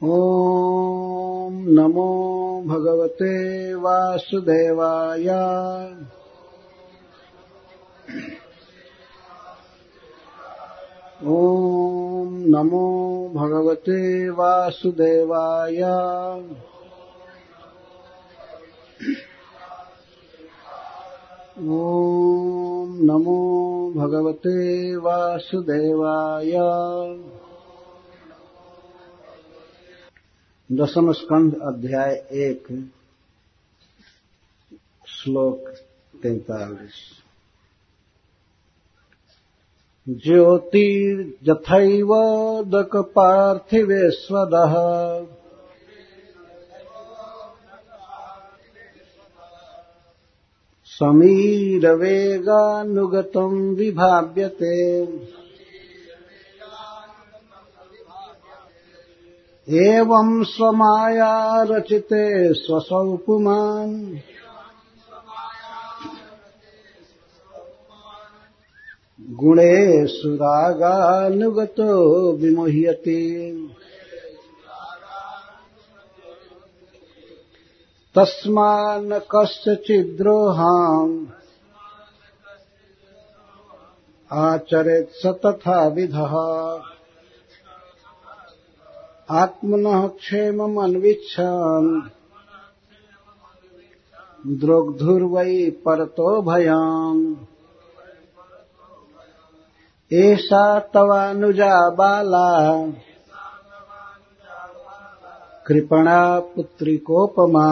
ॐ नमो भगवते वासुदेवाय। ॐ नमो भगवते वासुदेवाय। ॐ नमो भगवते वासुदेवाय। दशम स्कंध अध्याय 1 श्लोक 43। ज्योतिर्यथैवोदक पार्थिवेश्वरः समीरवेगानुगतं विभाव्यते। एवं स्वमाया रचिते स्वसौ पुमान् गुणेषु रागानुगतो विमुह्यति। तस्मान्न कस्यचिद्रोहाम् आचरेत् स तथाविधः। आत्मनः क्षेमम् अन्विच्छन् द्रोग्धुर्वै परतो भयाम्। एषा तवानुजा बाला कृपणा पुत्रिकोपमा।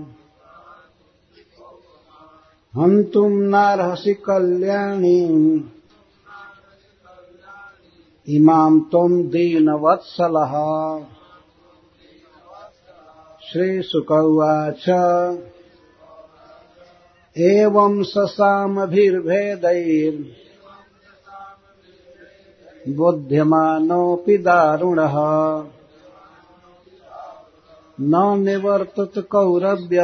हन्तुम् नार्हसि कल्याणीम् इमां त्वं दीनवत्सलः। श्रीशुक उवाच एवं ससामभिर्भेदैर्बोध्यमानोऽपि दारुणः न निवर्तत कौरव्य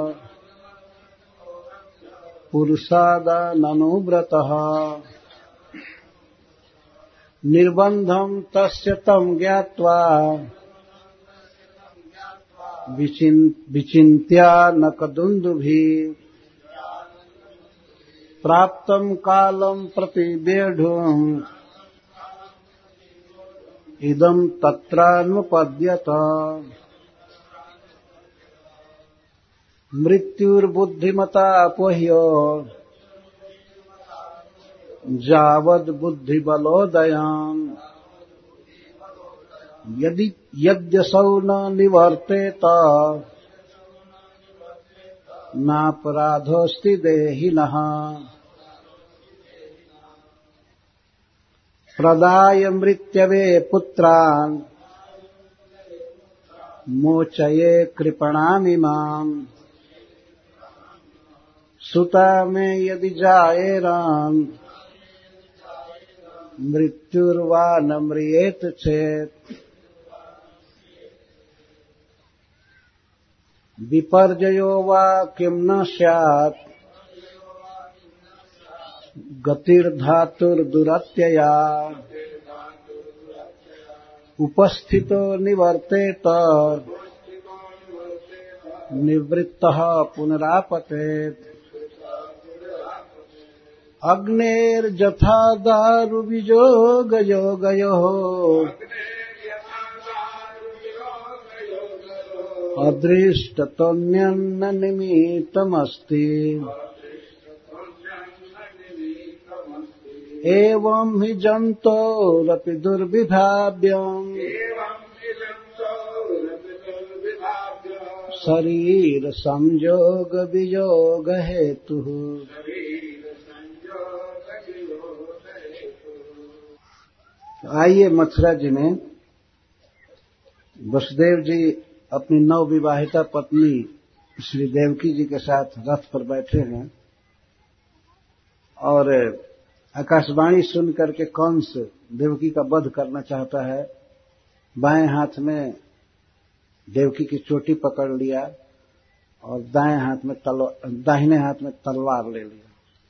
पुरुषादाननुव्रतः। निर्बन्धं तस्य तं ज्ञात्वा विचिन्त्या नकदुन्दुभिः। प्राप्तं कालं प्रतिबेढुम् इदं तत्रानुपद्यत। मृत्युर्बुद्धिमतापह्यो यावद्बुद्धिबलोदयम्। यद्यसौ न निवर्तेत नापराधोऽस्ति देहिनः। प्रदाय मृत्यवे पुत्रान् मोचये कृपणामिमाम्। सुता मे यदि जायेरान् मृत्युर्वा न म्रियेत चेत्। विपर्जयो वा किं न स्यात् गतिर्धातुर्दुरत्यया। उपस्थितो निवर्तेत निवृत्तः पुनरापतेत्। अग्नेर्यथा दारुवियोगयोगयोः अदृष्टतोऽन्यन्न निमित्तमस्ति। एवं हि जन्तोरपि दुर्विभाव्यम् शरीर संयोग वियोग हेतुः। आइए मथुरा जी में वसुदेव जी अपनी नवविवाहिता पत्नी श्री देवकी जी के साथ रथ पर बैठे हैं और आकाशवाणी सुन करके कंस देवकी का वध करना चाहता है। बाएं हाथ में देवकी की चोटी पकड़ लिया और दाहिने हाथ में तलवार ले लिया।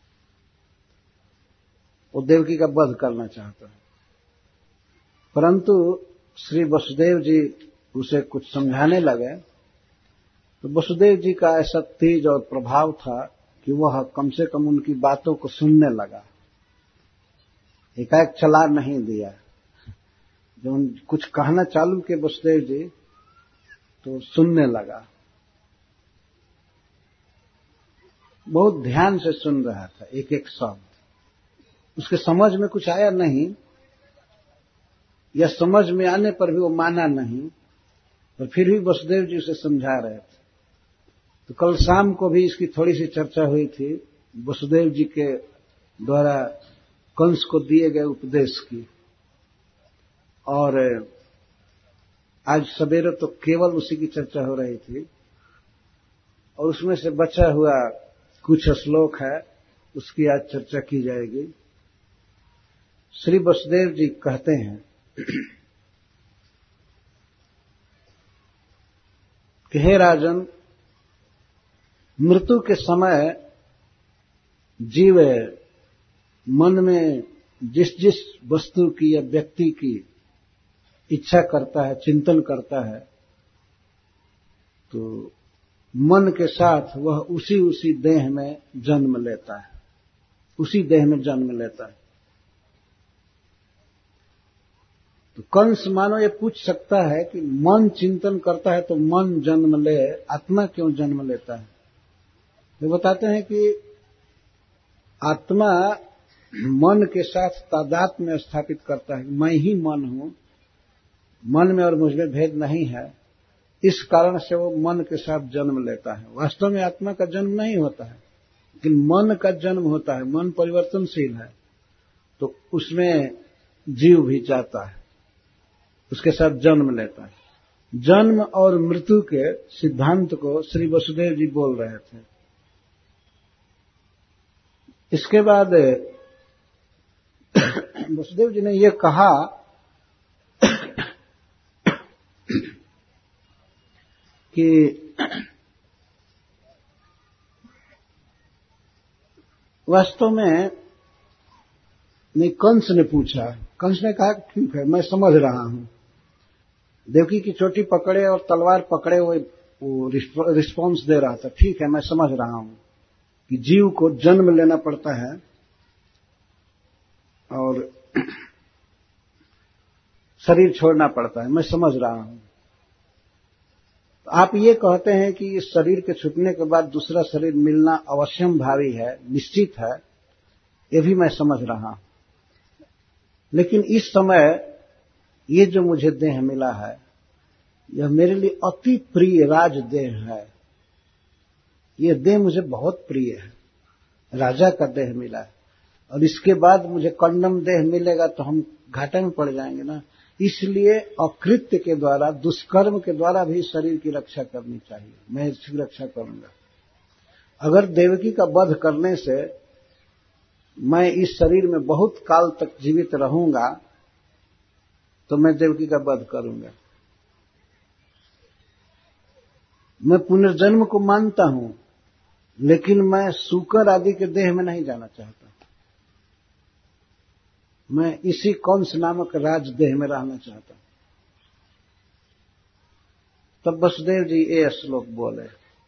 वो देवकी का वध करना चाहता है, परंतु श्री वसुदेव जी उसे कुछ समझाने लगे तो वसुदेव जी का ऐसा तेज और प्रभाव था कि वह कम से कम उनकी बातों को सुनने लगा, एकाएक चला नहीं दिया। जब कुछ कहना चालू किए वसुदेव जी तो सुनने लगा, बहुत ध्यान से सुन रहा था एक एक शब्द। उसके समझ में कुछ आया नहीं या समझ में आने पर भी वो माना नहीं, पर फिर भी वसुदेव जी उसे समझा रहे थे। तो कल शाम को भी इसकी थोड़ी सी चर्चा हुई थी वसुदेव जी के द्वारा कंस को दिए गए उपदेश की, और आज सवेरे तो केवल उसी की चर्चा हो रही थी। और उसमें से बचा हुआ कुछ श्लोक है, उसकी आज चर्चा की जाएगी। श्री वसुदेव जी कहते हैं कि हे राजन, मृत्यु के समय जीव मन में जिस जिस वस्तु की या व्यक्ति की इच्छा करता है, चिंतन करता है, तो मन के साथ वह उसी देह में जन्म लेता है, उसी देह में जन्म लेता है। तो कंस मानो ये पूछ सकता है कि मन चिंतन करता है तो मन जन्म ले, आत्मा क्यों जन्म लेता है? वे बताते हैं कि आत्मा मन के साथ तादात्म्य में स्थापित करता है, मैं ही मन हूं, मन में और मुझ में भेद नहीं है। इस कारण से वो मन के साथ जन्म लेता है। वास्तव में आत्मा का जन्म नहीं होता है, लेकिन मन का जन्म होता है। मन परिवर्तनशील है, तो उसमें जीव भी जाता है, उसके साथ जन्म लेता है। जन्म और मृत्यु के सिद्धांत को श्री वसुदेव जी बोल रहे थे। इसके बाद वसुदेव जी ने यह कहा कि वास्तव में नहीं, कंस ने पूछा, कंस ने कहा ठीक है, मैं समझ रहा हूं। देवकी की चोटी पकड़े और तलवार पकड़े वो रिस्पॉन्स दे रहा था। ठीक है, मैं समझ रहा हूं कि जीव को जन्म लेना पड़ता है और शरीर छोड़ना पड़ता है, मैं समझ रहा हूं। तो आप ये कहते हैं कि इस शरीर के छूटने के बाद दूसरा शरीर मिलना अवश्यम भावी है, निश्चित है, ये भी मैं समझ रहा हूं। लेकिन इस समय ये जो मुझे देह मिला है, यह मेरे लिए अति प्रिय राज देह है। यह देह मुझे बहुत प्रिय है, राजा का देह मिला है, और इसके बाद मुझे कंडम देह मिलेगा तो हम घाटे में पड़ जाएंगे ना। इसलिए अकृत्य के द्वारा, दुष्कर्म के द्वारा भी शरीर की रक्षा करनी चाहिए। मैं इसकी रक्षा करूंगा। अगर देवकी का वध करने से मैं इस शरीर में बहुत काल तक जीवित रहूंगा तो मैं देवकी का वध करूंगा। मैं पुनर्जन्म को मानता हूं, लेकिन मैं सूकर आदि के देह में नहीं जाना चाहता। मैं इसी कंस नामक राज देह में रहना चाहता हूं। तब वसुदेव जी ये श्लोक बोले,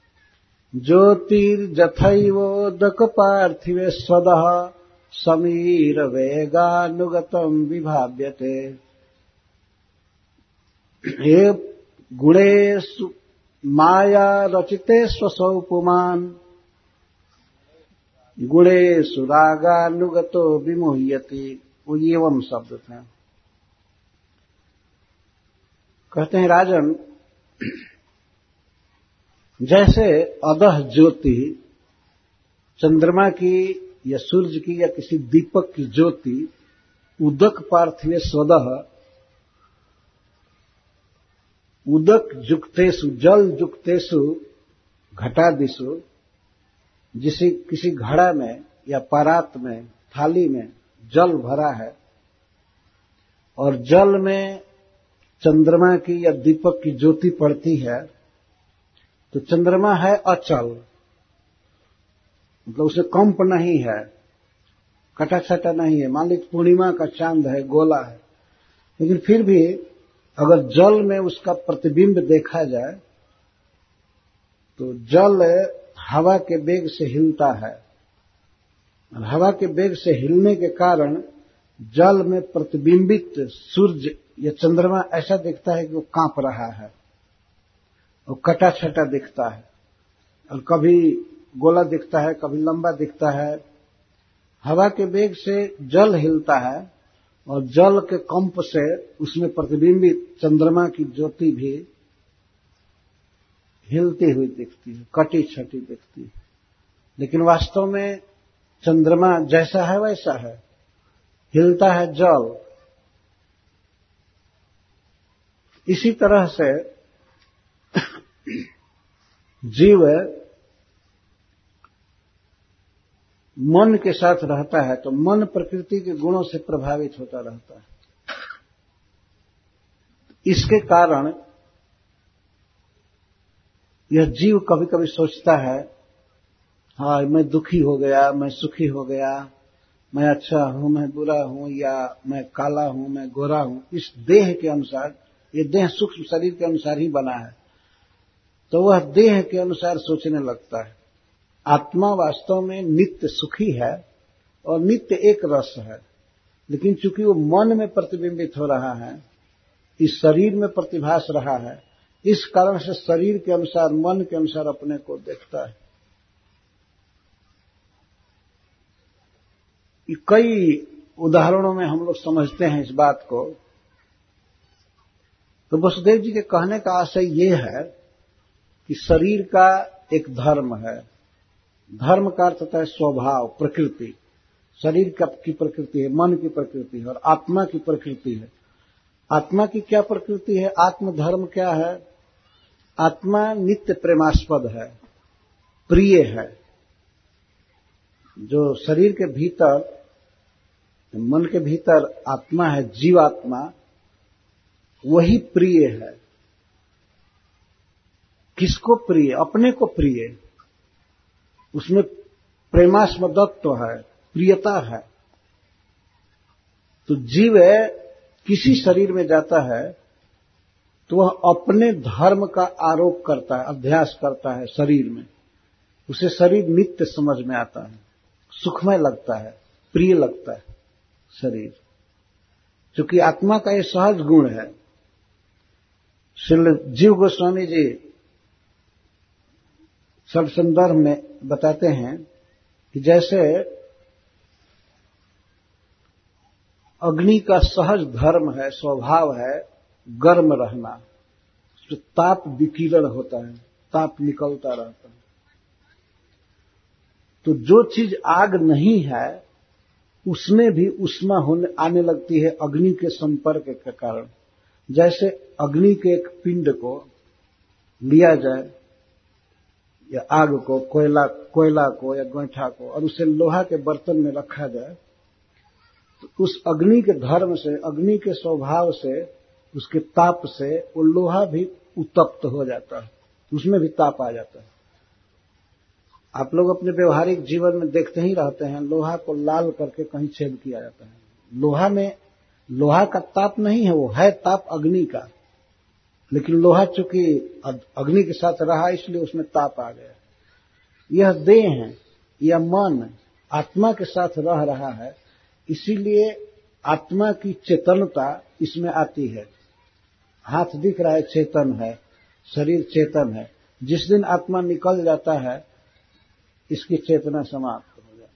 ज्योतिर्जथैवोदक पार्थिवे स्वदः समीर वेगानुगतम विभाव्यते। हे गुणेषु माया रचिते स्वसौ पुमान् गुणेषु रागानुगतो विमुह्यति। वो एवं शब्द था। कहते हैं राजन, जैसे अदह ज्योति चंद्रमा की या सूर्य की या किसी दीपक की ज्योति उदक पार्थिवे स्वदः, उदक जुक्तेषु जल जुक्तेषु घटादिषु, जिसे किसी घड़ा में या परात में, थाली में जल भरा है और जल में चंद्रमा की या दीपक की ज्योति पड़ती है, तो चंद्रमा है अचल, मतलब उसे कंप नहीं है, कटा छटा नहीं है। मान लीजिए पूर्णिमा का चांद है, गोला है, लेकिन फिर भी अगर जल में उसका प्रतिबिंब देखा जाए तो जल हवा के वेग से हिलता है, और हवा के वेग से हिलने के कारण जल में प्रतिबिंबित सूर्य या चंद्रमा ऐसा दिखता है कि वो कांप रहा है और कटा छटा दिखता है, और कभी गोला दिखता है, कभी लंबा दिखता है। हवा के वेग से जल हिलता है और जल के कंप से उसमें प्रतिबिंबित चंद्रमा की ज्योति भी हिलती हुई दिखती है, कटी छटी दिखती है। लेकिन वास्तव में चंद्रमा जैसा है वैसा है, हिलता है जल। इसी तरह से जीव मन के साथ रहता है तो मन प्रकृति के गुणों से प्रभावित होता रहता है। इसके कारण यह जीव कभी कभी सोचता है, हाँ मैं दुखी हो गया, मैं सुखी हो गया, मैं अच्छा हूं, मैं बुरा हूं, या मैं काला हूं, मैं गोरा हूं। इस देह के अनुसार, ये देह सूक्ष्म शरीर के अनुसार ही बना है, तो वह देह के अनुसार सोचने लगता है। आत्मा वास्तव में नित्य सुखी है और नित्य एक रस है, लेकिन चूंकि वो मन में प्रतिबिंबित हो रहा है, इस शरीर में प्रतिभास रहा है, इस कारण से शरीर के अनुसार, मन के अनुसार अपने को देखता है। कई उदाहरणों में हम लोग समझते हैं इस बात को। तो वसुदेव जी के कहने का आशय ये है कि शरीर का एक धर्म है। धर्म का अर्थ होता है स्वभाव, प्रकृति। शरीर की प्रकृति है, मन की प्रकृति है, और आत्मा की प्रकृति है। आत्मा की क्या प्रकृति है? आत्म धर्म क्या है? आत्मा नित्य प्रेमास्पद है, प्रिय है। जो शरीर के भीतर, मन के भीतर आत्मा है, जीवात्मा, वही प्रिय है। किसको प्रिय? अपने को प्रिय। उसमें प्रेमास्पदत्व है, प्रियता है। तो जीव किसी शरीर में जाता है तो वह अपने धर्म का आरोप करता है, अभ्यास करता है शरीर में। उसे शरीर नित्य समझ में आता है, सुखमय लगता है, प्रिय लगता है शरीर, क्योंकि आत्मा का ये सहज गुण है। श्री जीव गोस्वामी जी सब संदर्भ में बताते हैं कि जैसे अग्नि का सहज धर्म है, स्वभाव है गर्म रहना, उसमें ताप विकीर्ण होता है, ताप निकलता रहता है। तो जो चीज आग नहीं है उसमें भी उष्मा आने लगती है अग्नि के संपर्क के कारण। जैसे अग्नि के एक पिंड को लिया जाए, या आग को, कोयला को या गोईठा को, और उसे लोहा के बर्तन में रखा जाए, तो उस अग्नि के धर्म से, अग्नि के स्वभाव से, उसके ताप से वो लोहा भी उत्तप्त हो जाता है, उसमें भी ताप आ जाता है। आप लोग अपने व्यवहारिक जीवन में देखते ही रहते हैं, लोहा को लाल करके कहीं छेद किया जाता है। लोहा में, लोहा का ताप नहीं है, वो है ताप अग्नि का, लेकिन लोहा चूंकि अग्नि के साथ रहा इसलिए उसमें ताप आ गया। यह देह है, यह मन आत्मा के साथ रह रहा है, इसीलिए आत्मा की चेतनता इसमें आती है। हाथ दिख रहा है, चेतन है, शरीर चेतन है। जिस दिन आत्मा निकल जाता है इसकी चेतना समाप्त हो जाती।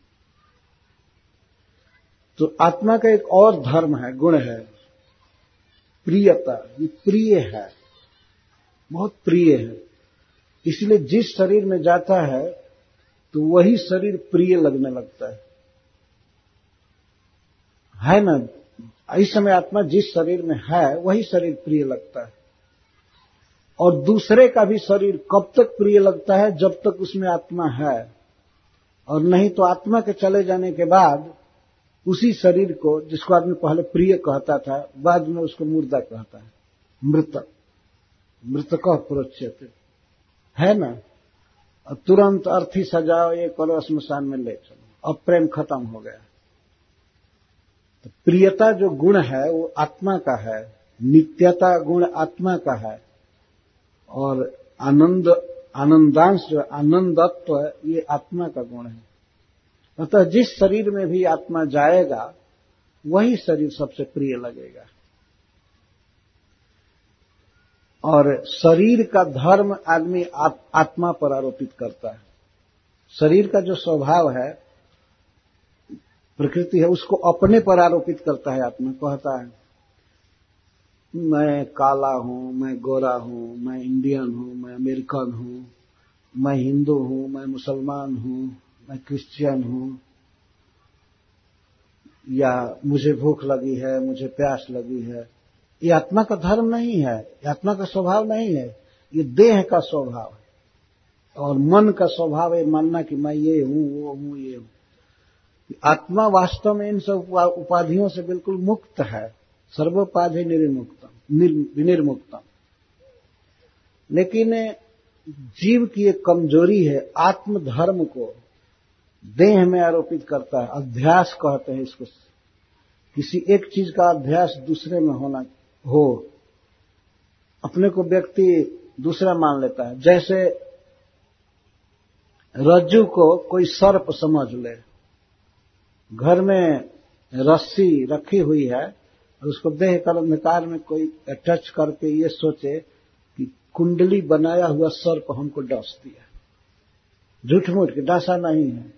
तो आत्मा का एक और धर्म है, गुण है प्रियता। ये प्रिय है, बहुत प्रिय है। इसलिए जिस शरीर में जाता है तो वही शरीर प्रिय लगने लगता है ना। इस समय आत्मा जिस शरीर में है वही शरीर प्रिय लगता है। और दूसरे का भी शरीर कब तक प्रिय लगता है? जब तक उसमें आत्मा है, और नहीं तो आत्मा के चले जाने के बाद उसी शरीर को, जिसको आदमी पहले प्रिय कहता था, बाद में उसको मुर्दा कहता है, मृतक, मृतकः प्रोच्यते, है ना। और तुरंत अर्थी सजाओ, ये करो, श्मशान में ले चलो, अब प्रेम खत्म हो गया। तो प्रियता जो गुण है वो आत्मा का है, नित्यता गुण आत्मा का है और आनंदांश आनंदत्व ये आत्मा का गुण है। अतः जिस शरीर में भी आत्मा जाएगा वही शरीर सबसे प्रिय लगेगा। और शरीर का धर्म आदमी आत्मा पर आरोपित करता है। शरीर का जो स्वभाव है, प्रकृति है, उसको अपने पर आरोपित करता है। आत्मा कहता है मैं काला हूं, मैं गोरा हूं, मैं इंडियन हूं, मैं अमेरिकन हूं, मैं हिंदू हूं, मैं मुसलमान हूं, मैं क्रिश्चियन हूं, या मुझे भूख लगी है, मुझे प्यास लगी है। ये आत्मा का धर्म नहीं है, ये आत्मा का स्वभाव नहीं है, ये देह का स्वभाव है। और मन का स्वभाव है मानना कि मैं ये हूं, वो हूं, ये हूं। आत्मा वास्तव में इन सब उपाधियों से बिल्कुल मुक्त है। सर्वोपाधि विनिर्मुक्तम। लेकिन जीव की एक कमजोरी है, आत्मधर्म को देह में आरोपित करता है। अध्यास कहते हैं इसको। किसी एक चीज का अध्यास दूसरे में होना हो, अपने को व्यक्ति दूसरा मान लेता है। जैसे रज्जू को कोई सर्प समझ ले, घर में रस्सी रखी हुई है और उसको देह काल अंधकार में कोई टच करके ये सोचे कि कुंडली बनाया हुआ सर्प हमको डस दिया। झूठ मूठ के डसा नहीं है,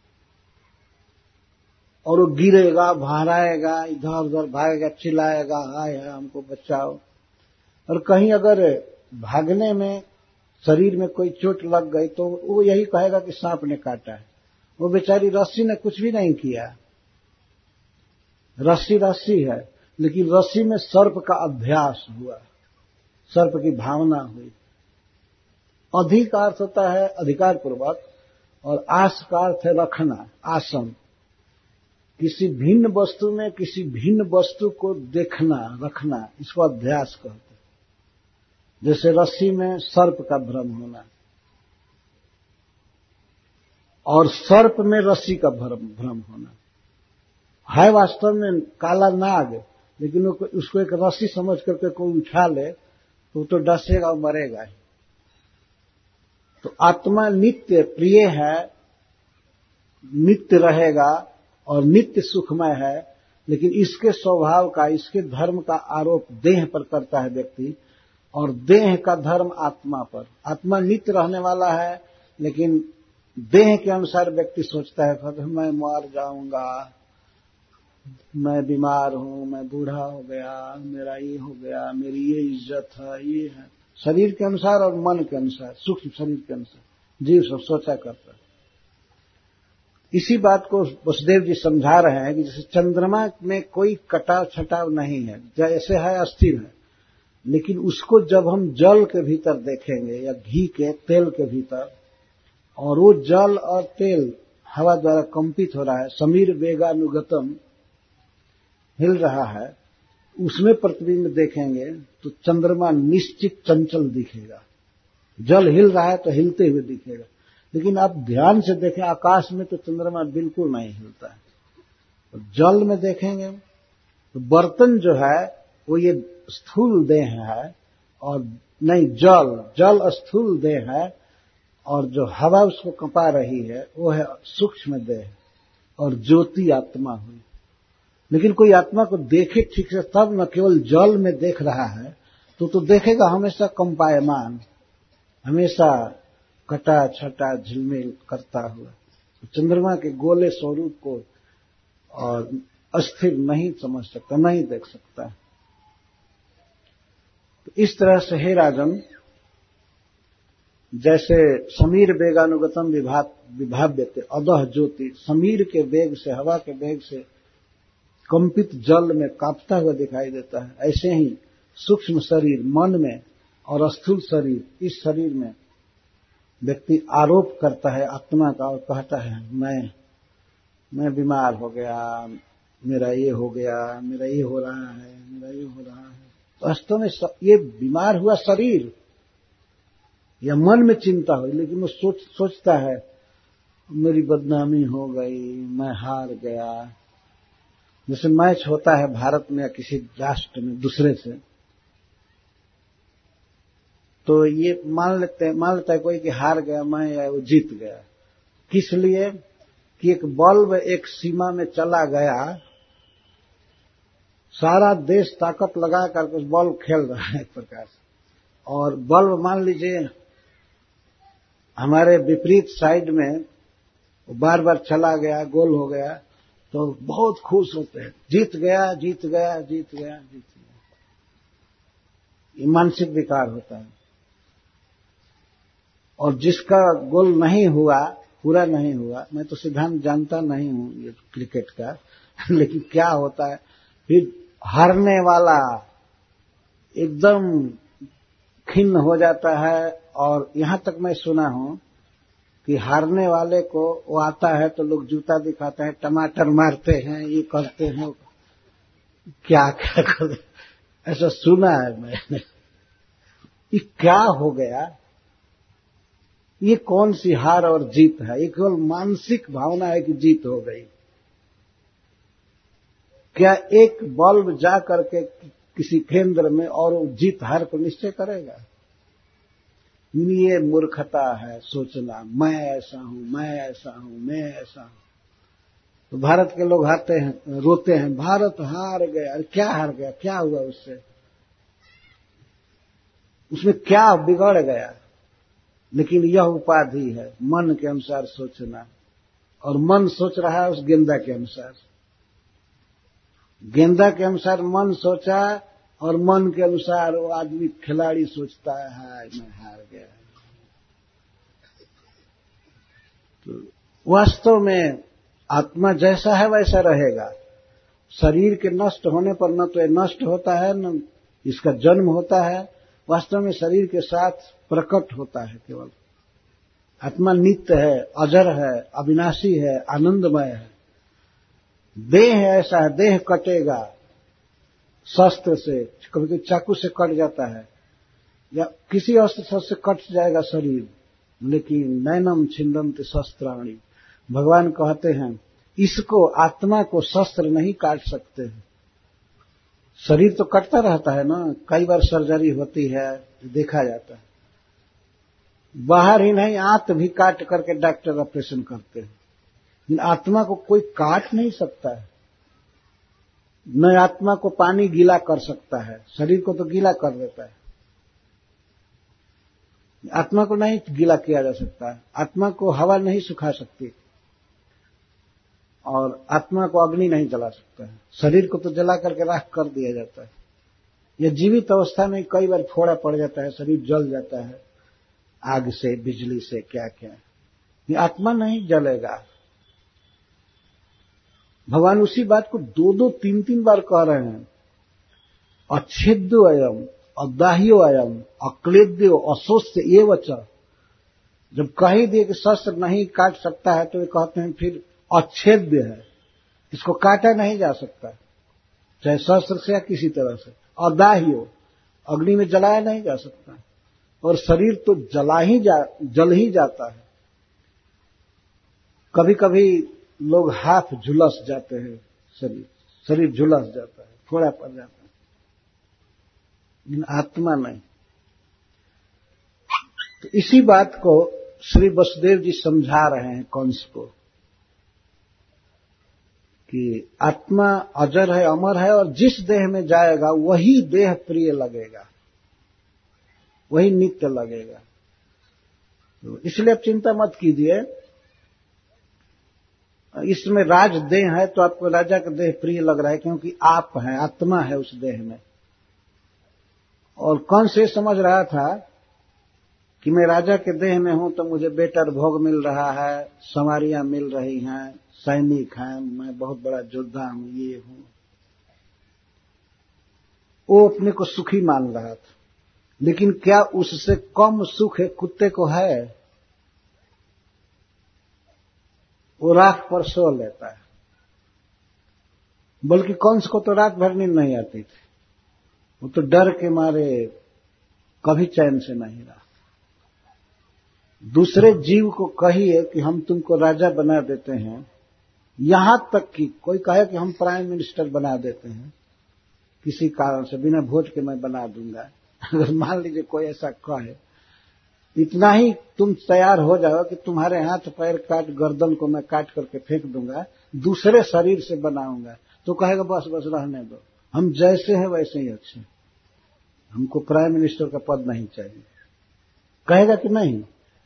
और वो गिरेगा, भाराएगा, इधर उधर भागेगा, चिल्लाएगा, हाय हाय हमको बचाओ। और कहीं अगर भागने में शरीर में कोई चोट लग गई तो वो यही कहेगा कि सांप ने काटा है। वो बेचारी रस्सी ने कुछ भी नहीं किया। रस्सी रस्सी है, लेकिन रस्सी में सर्प का अभ्यास हुआ, सर्प की भावना हुई। अधिक का अर्थ होता है अधिकार पूर्वक, और आस का अर्थ है रखना, आसन। किसी भिन्न वस्तु में किसी भिन्न वस्तु को देखना, रखना, इसको अध्यास कहते हैं। जैसे रस्सी में सर्प का भ्रम होना, और सर्प में रस्सी का भ्रम होना। है वास्तव में काला नाग, लेकिन उसको एक रस्सी समझ करके कोई उठा ले तो डसेगा और मरेगा ही। तो आत्मा नित्य प्रिय है, नित्य रहेगा और नित्य सुखमय है, लेकिन इसके स्वभाव का, इसके धर्म का आरोप देह पर करता है व्यक्ति, और देह का धर्म आत्मा पर। आत्मा नित्य रहने वाला है, लेकिन देह के अनुसार व्यक्ति सोचता है मैं मर जाऊंगा, मैं बीमार हूं, मैं बूढ़ा हो गया, मेरा ये हो गया, मेरी ये इज्जत है, ये है। शरीर के अनुसार और मन के अनुसार, सूक्ष्म शरीर के अनुसार जीव सब सोचा करता है। इसी बात को वसुदेव जी समझा रहे हैं कि जैसे चंद्रमा में कोई कटाव छटाव नहीं है, जैसे है अस्थिर है, लेकिन उसको जब हम जल के भीतर देखेंगे या घी के तेल के भीतर, और वो जल और तेल हवा द्वारा कंपित हो रहा है, समीर वेगानुगतम हिल रहा है, उसमें प्रतिबिंब देखेंगे तो चंद्रमा निश्चित चंचल दिखेगा। जल हिल रहा है तो हिलते हुए दिखेगा, लेकिन आप ध्यान से देखें आकाश में तो चंद्रमा बिल्कुल नहीं हिलता है। तो जल में देखेंगे तो बर्तन जो है वो ये स्थूल देह है, और नहीं, जल स्थूल देह है, और जो हवा उसको कंपा रही है वो है सूक्ष्म देह, और ज्योति आत्मा हुई। लेकिन कोई आत्मा को देखे ठीक से तब न, केवल जल में देख रहा है तो देखेगा हमेशा कंपायमान, हमेशा कटा छटा झिलमिल करता हुआ। तो चंद्रमा के गोले स्वरूप को और अस्थिर नहीं समझ सकता, नहीं देख सकता। तो इस तरह से हे राजन, जैसे समीर वेगानुगतम विभाव्यते अदह ज्योति, समीर के वेग से, हवा के वेग से कंपित जल में कांपता हुआ दिखाई देता है, ऐसे ही सूक्ष्म शरीर मन में और स्थूल शरीर, इस शरीर में व्यक्ति आरोप करता है आत्मा का और कहता है मैं बीमार हो गया, मेरा ये हो गया, मेरा ये हो रहा है, मेरा ये हो रहा है। तो वास्तव में ये बीमार हुआ शरीर या मन में चिंता हुई, लेकिन वो सोचता है मेरी बदनामी हो गई, मैं हार गया। जैसे मैच होता है भारत में या किसी राष्ट्र में दूसरे से, तो ये मान लेता है कोई कि हार गया मैं या वो जीत गया। किस लिए कि एक बल्ब एक सीमा में चला गया, सारा देश ताकत लगा करके उस बल्ब खेल रहा है एक प्रकार से, और बल्ब मान लीजिए हमारे विपरीत साइड में बार बार चला गया, गोल हो गया, तो बहुत खुश होते हैं, जीत गया जीत गया जीत गया जीत गया। ये मानसिक विकार होता है। और जिसका गोल नहीं हुआ, पूरा नहीं हुआ, मैं तो सिद्धांत जानता नहीं हूं ये क्रिकेट का लेकिन क्या होता है फिर हारने वाला एकदम खिन्न हो जाता है। और यहां तक मैं सुना हूं कि हारने वाले को वो आता है तो लोग जूता दिखाते हैं, टमाटर मारते हैं, ये करते हैं, क्या क्या करते, ऐसा सुना है मैंने। ये क्या हो गया? ये कौन सी हार और जीत है? ये केवल मानसिक भावना है कि जीत हो गई। क्या एक बल्ब जा करके किसी केंद्र में और वो जीत हार को निश्चय करेगा? ये मूर्खता है सोचना मैं ऐसा हूं, मैं ऐसा हूं, मैं ऐसा हूं। तो भारत के लोग आते हैं, रोते हैं, भारत हार गया। क्या हार गया? क्या हुआ उससे? उसमें क्या बिगड़ गया? लेकिन यह उपाधि है मन के अनुसार सोचना, और मन सोच रहा है उस गेंदा के अनुसार। गेंदा के अनुसार मन सोचा और मन के अनुसार वो आदमी खिलाड़ी सोचता है हाय मैं हार गया। तो वास्तव में आत्मा जैसा है वैसा रहेगा। शरीर के नष्ट होने पर न तो ये नष्ट होता है न इसका जन्म होता है, वास्तव में शरीर के साथ प्रकट होता है। केवल आत्मा नित्य है, अजर है, अविनाशी है, आनंदमय है। देह ऐसा है, देह कटेगा शस्त्र से, कभी कभी चाकू से कट जाता है या किसी अस्त्र से कट जाएगा शरीर, लेकिन नैनम छिन्दन्ति शस्त्राणि, भगवान कहते हैं इसको आत्मा को शस्त्र नहीं काट सकते हैं। शरीर तो कटता रहता है ना, कई बार सर्जरी होती है, देखा जाता है। बाहर ही नहीं, आंत भी काट करके डॉक्टर ऑपरेशन करते हैं, लेकिन आत्मा को कोई काट नहीं सकता है। न आत्मा को पानी गीला कर सकता है, शरीर को तो गीला कर देता है, आत्मा को नहीं गीला किया जा सकता है। आत्मा को हवा नहीं सुखा सकती और आत्मा को अग्नि नहीं जला सकता है। शरीर को तो जला करके राख कर दिया जाता है। यह जीवित अवस्था में कई बार फोड़ा पड़ जाता है, शरीर जल जाता है आग से, बिजली से, क्या क्या। ये आत्मा नहीं जलेगा। भगवान उसी बात को दो दो तीन तीन बार कह रहे हैं, अच्छेद्यो अयम, अदाह्यो अयम, अक्लेद्यो, अशोष्य एव च। जब कह ही दिए कि शस्त्र नहीं काट सकता है तो वे कहते हैं फिर अच्छेद्य है, इसको काटा नहीं जा सकता, चाहे शस्त्र से या किसी तरह से। अदाह्यो, अग्नि में जलाया नहीं जा सकता, और शरीर तो जल ही जाता है। कभी कभी लोग हाथ झुलस जाते हैं, शरीर झुलस जाता है, थोड़ा पड़ जाता है, लेकिन आत्मा नहीं। तो इसी बात को श्री वसुदेव जी समझा रहे हैं कंस को कि आत्मा अजर है, अमर है, और जिस देह में जाएगा वही देह प्रिय लगेगा, वही नित्य लगेगा। तो इसलिए आप चिंता मत कीजिए, इसमें राज देह है तो आपको राजा का देह प्रिय लग रहा है, क्योंकि आप हैं, आत्मा है उस देह में। और कंस ये समझ रहा था कि मैं राजा के देह में हूं तो मुझे बेटर भोग मिल रहा है, सवारियां मिल रही हैं, सैनिक हैं, मैं बहुत बड़ा योद्धा हूं, ये हूं। वो अपने को सुखी मान रहा था, लेकिन क्या उससे कम सुख एक कुत्ते को है? वो राख पर सो लेता है, बल्कि कंस को तो रात भर नींद नहीं आती थी, वो तो डर के मारे कभी चैन से नहीं रहा। दूसरे जीव को कहिए कि हम तुमको राजा बना देते हैं, यहां तक कि कोई कहे कि हम प्राइम मिनिस्टर बना देते हैं, किसी कारण से बिना वोट के मैं बना दूंगा, अगर मान लीजिए कोई ऐसा कहे, इतना ही तुम तैयार हो जाओ कि तुम्हारे हाथ पैर काट, गर्दन को मैं काट करके फेंक दूंगा, दूसरे शरीर से बनाऊंगा, तो कहेगा बस बस रहने दो, हम जैसे हैं वैसे ही अच्छे, हमको प्राइम मिनिस्टर का पद नहीं चाहिए। कहेगा कि नहीं?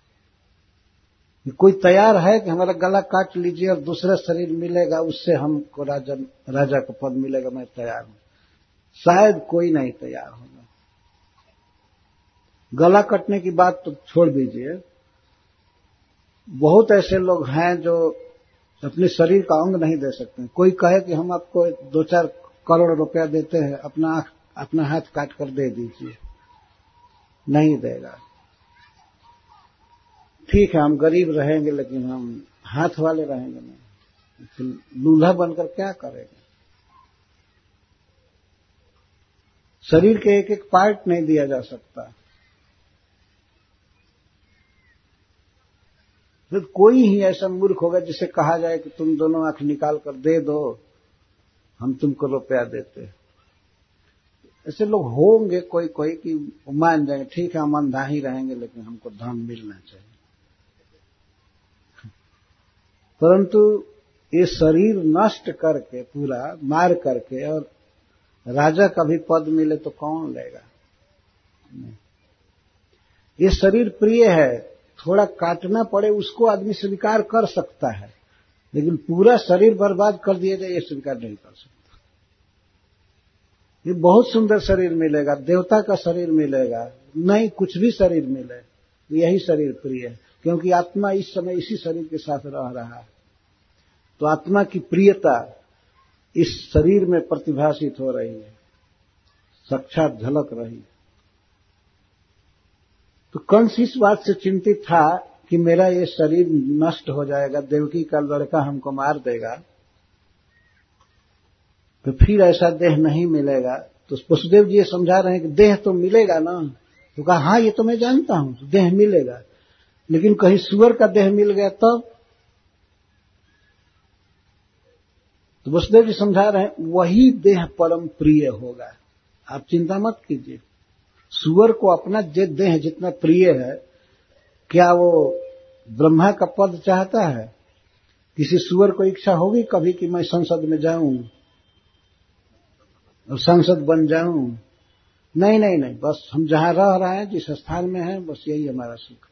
कोई तैयार है कि हमारा गला काट लीजिए और दूसरा शरीर मिलेगा, उससे हमको राजा का पद मिलेगा, मैं तैयार हूं। शायद कोई नहीं तैयार होगा। गला कटने की बात तो छोड़ दीजिए, बहुत ऐसे लोग हैं जो अपने शरीर का अंग नहीं दे सकते। कोई कहे कि हम आपको 2-4 करोड़ रुपया देते हैं, अपना हाथ काट कर दे दीजिए, नहीं देगा। ठीक है, हम गरीब रहेंगे लेकिन हम हाथ वाले रहेंगे नहीं। लूल्हा बनकर क्या करेंगे? शरीर के एक एक पार्ट नहीं दिया जा सकता। फिर कोई ही ऐसा मूर्ख होगा जिसे कहा जाए कि तुम दोनों आंख निकाल कर दे दो, हम तुमको रुपया देते। ऐसे लोग होंगे कोई कोई कि मान जाएंगे, ठीक है हम अंधा ही रहेंगे लेकिन हमको धन मिलना चाहिए। परंतु ये शरीर नष्ट करके, पूरा मार करके, और राजा का भी पद मिले तो कौन लेगा? ये शरीर प्रिय है, थोड़ा काटना पड़े उसको आदमी स्वीकार कर सकता है, लेकिन पूरा शरीर बर्बाद कर दिया जाए ये स्वीकार नहीं कर सकता। ये बहुत सुंदर शरीर मिलेगा, देवता का शरीर मिलेगा, नहीं कुछ भी शरीर मिले, यही शरीर प्रिय है, क्योंकि आत्मा इस समय इसी शरीर के साथ रह रहा है। तो आत्मा की प्रियता इस शरीर में प्रतिभाषित हो रही है, साक्षात झलक रही है। तो कंस इस बात से चिंतित था कि मेरा ये शरीर नष्ट हो जाएगा, देवकी का लड़का हमको मार देगा, तो फिर ऐसा देह नहीं मिलेगा। तो वसुदेव जी ये समझा रहे हैं कि देह तो मिलेगा ना। तो कहा हाँ ये तो मैं जानता हूं, देह मिलेगा, लेकिन कहीं सुअर का देह मिल गया तब? तो वसुदेव जी समझा रहे हैं वही देह परम प्रिय होगा, आप चिंता मत कीजिए। सुअर को अपना देह जितना प्रिय है, क्या वो ब्रह्मा का पद चाहता है? किसी सुअर को इच्छा होगी कभी कि मैं संसद में जाऊं और सांसद बन जाऊं? नहीं नहीं नहीं, बस हम जहां रह रहे हैं, जिस स्थान में हैं, बस यही हमारा सुख।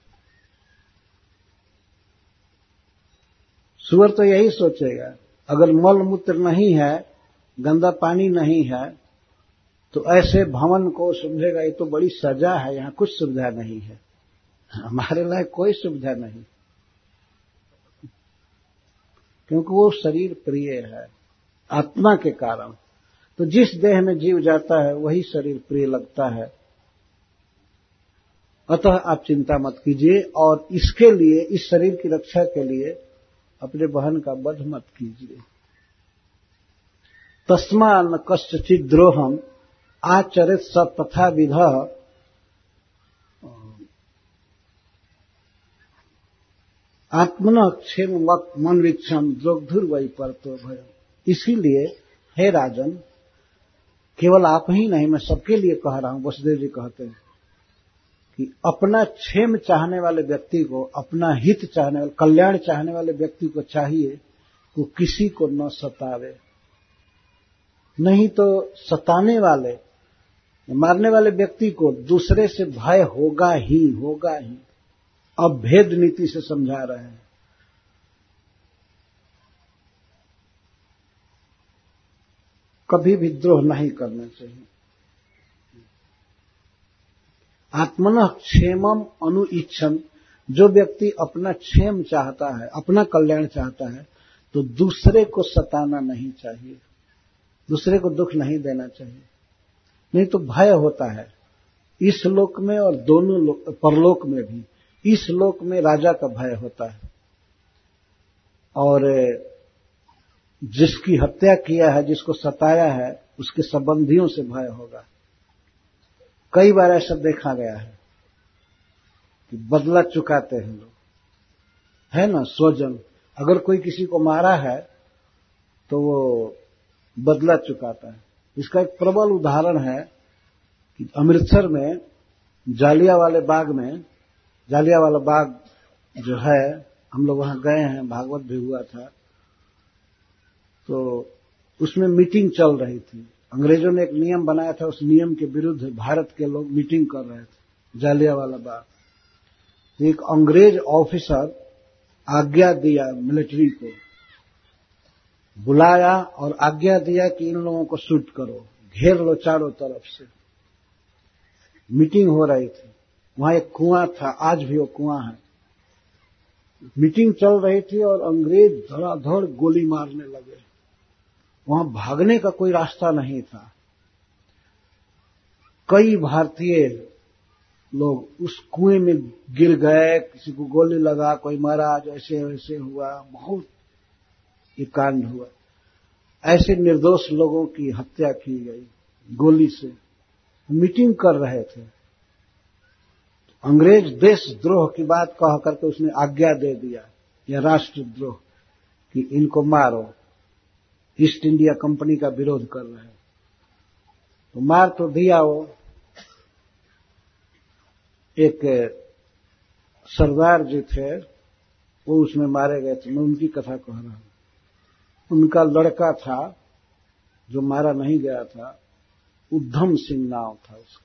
सुअर तो यही सोचेगा। अगर मल मूत्र नहीं है, गंदा पानी नहीं है, तो ऐसे भवन को समझेगा ये तो बड़ी सजा है, यहाँ कुछ सुविधा नहीं है, हमारे लायक कोई सुविधा नहीं, क्योंकि वो शरीर प्रिय है आत्मा के कारण। तो जिस देह में जीव जाता है वही शरीर प्रिय लगता है। अतः आप चिंता मत कीजिए, और इसके लिए, इस शरीर की रक्षा के लिए अपने बहन का वध मत कीजिए। तस्मा न कश्चित् द्रोहम आचरित सब तथा विधः आत्मन क्षेम मन वीक्षम द्रोग्धुर वही परतो भयम। इसीलिए हे राजन, केवल आप ही नहीं, मैं सबके लिए कह रहा हूं, वसुदेव जी कहते हैं कि अपना क्षेम चाहने वाले व्यक्ति को, अपना हित चाहने वाले, कल्याण चाहने वाले व्यक्ति को चाहिए कि वो किसी को न सतावे। नहीं तो सताने वाले, मारने वाले व्यक्ति को दूसरे से भय होगा ही होगा ही। अब भेद नीति से समझा रहे हैं। कभी भी द्रोह नहीं करना चाहिए। आत्मनः क्षेमम अनुइच्छन, जो व्यक्ति अपना क्षेम चाहता है, अपना कल्याण चाहता है, तो दूसरे को सताना नहीं चाहिए, दूसरे को दुख नहीं देना चाहिए। नहीं तो भय होता है इस लोक में और दोनों परलोक में भी। इस लोक में राजा का भय होता है, और जिसकी हत्या किया है, जिसको सताया है, उसके संबंधियों से भय होगा। कई बार ऐसा देखा गया है कि बदला चुकाते हैं लोग, है ना, स्वजन। अगर कोई किसी को मारा है तो वो बदला चुकाता है। इसका एक प्रबल उदाहरण है कि अमृतसर में जालियांवाला बाग जो है, हम लोग वहां गए हैं, भागवत भी हुआ था, तो उसमें मीटिंग चल रही थी। अंग्रेजों ने एक नियम बनाया था, उस नियम के विरुद्ध भारत के लोग मीटिंग कर रहे थे जालियांवाला बाग। तो एक अंग्रेज ऑफिसर आज्ञा दिया, मिलिट्री को बुलाया और आज्ञा दिया कि इन लोगों को शूट करो, घेर लो चारों तरफ से। मीटिंग हो रही थी, वहां एक कुआं था, आज भी वो कुआं है। मीटिंग चल रही थी और अंग्रेज धड़ाधड़ गोली मारने लगे। वहां भागने का कोई रास्ता नहीं था। कई भारतीय लोग उस कुएं में गिर गए, किसी को गोली लगा, कोई मरा, जैसे वैसे हुआ, बहुत ये कांड हुआ। ऐसे निर्दोष लोगों की हत्या की गई गोली से। मीटिंग कर रहे थे, अंग्रेज देशद्रोह की बात कह करके उसने आज्ञा दे दिया, या राष्ट्रद्रोह, कि इनको मारो, ईस्ट इंडिया कंपनी का विरोध कर रहे हैं। तो मार तो दिया। वो एक सरदार जी थे, वो उसमें मारे गए थे। मैं उनकी कथा कह रहा हूं। उनका लड़का था जो मारा नहीं गया था, उद्धम सिंह नाम था उसका।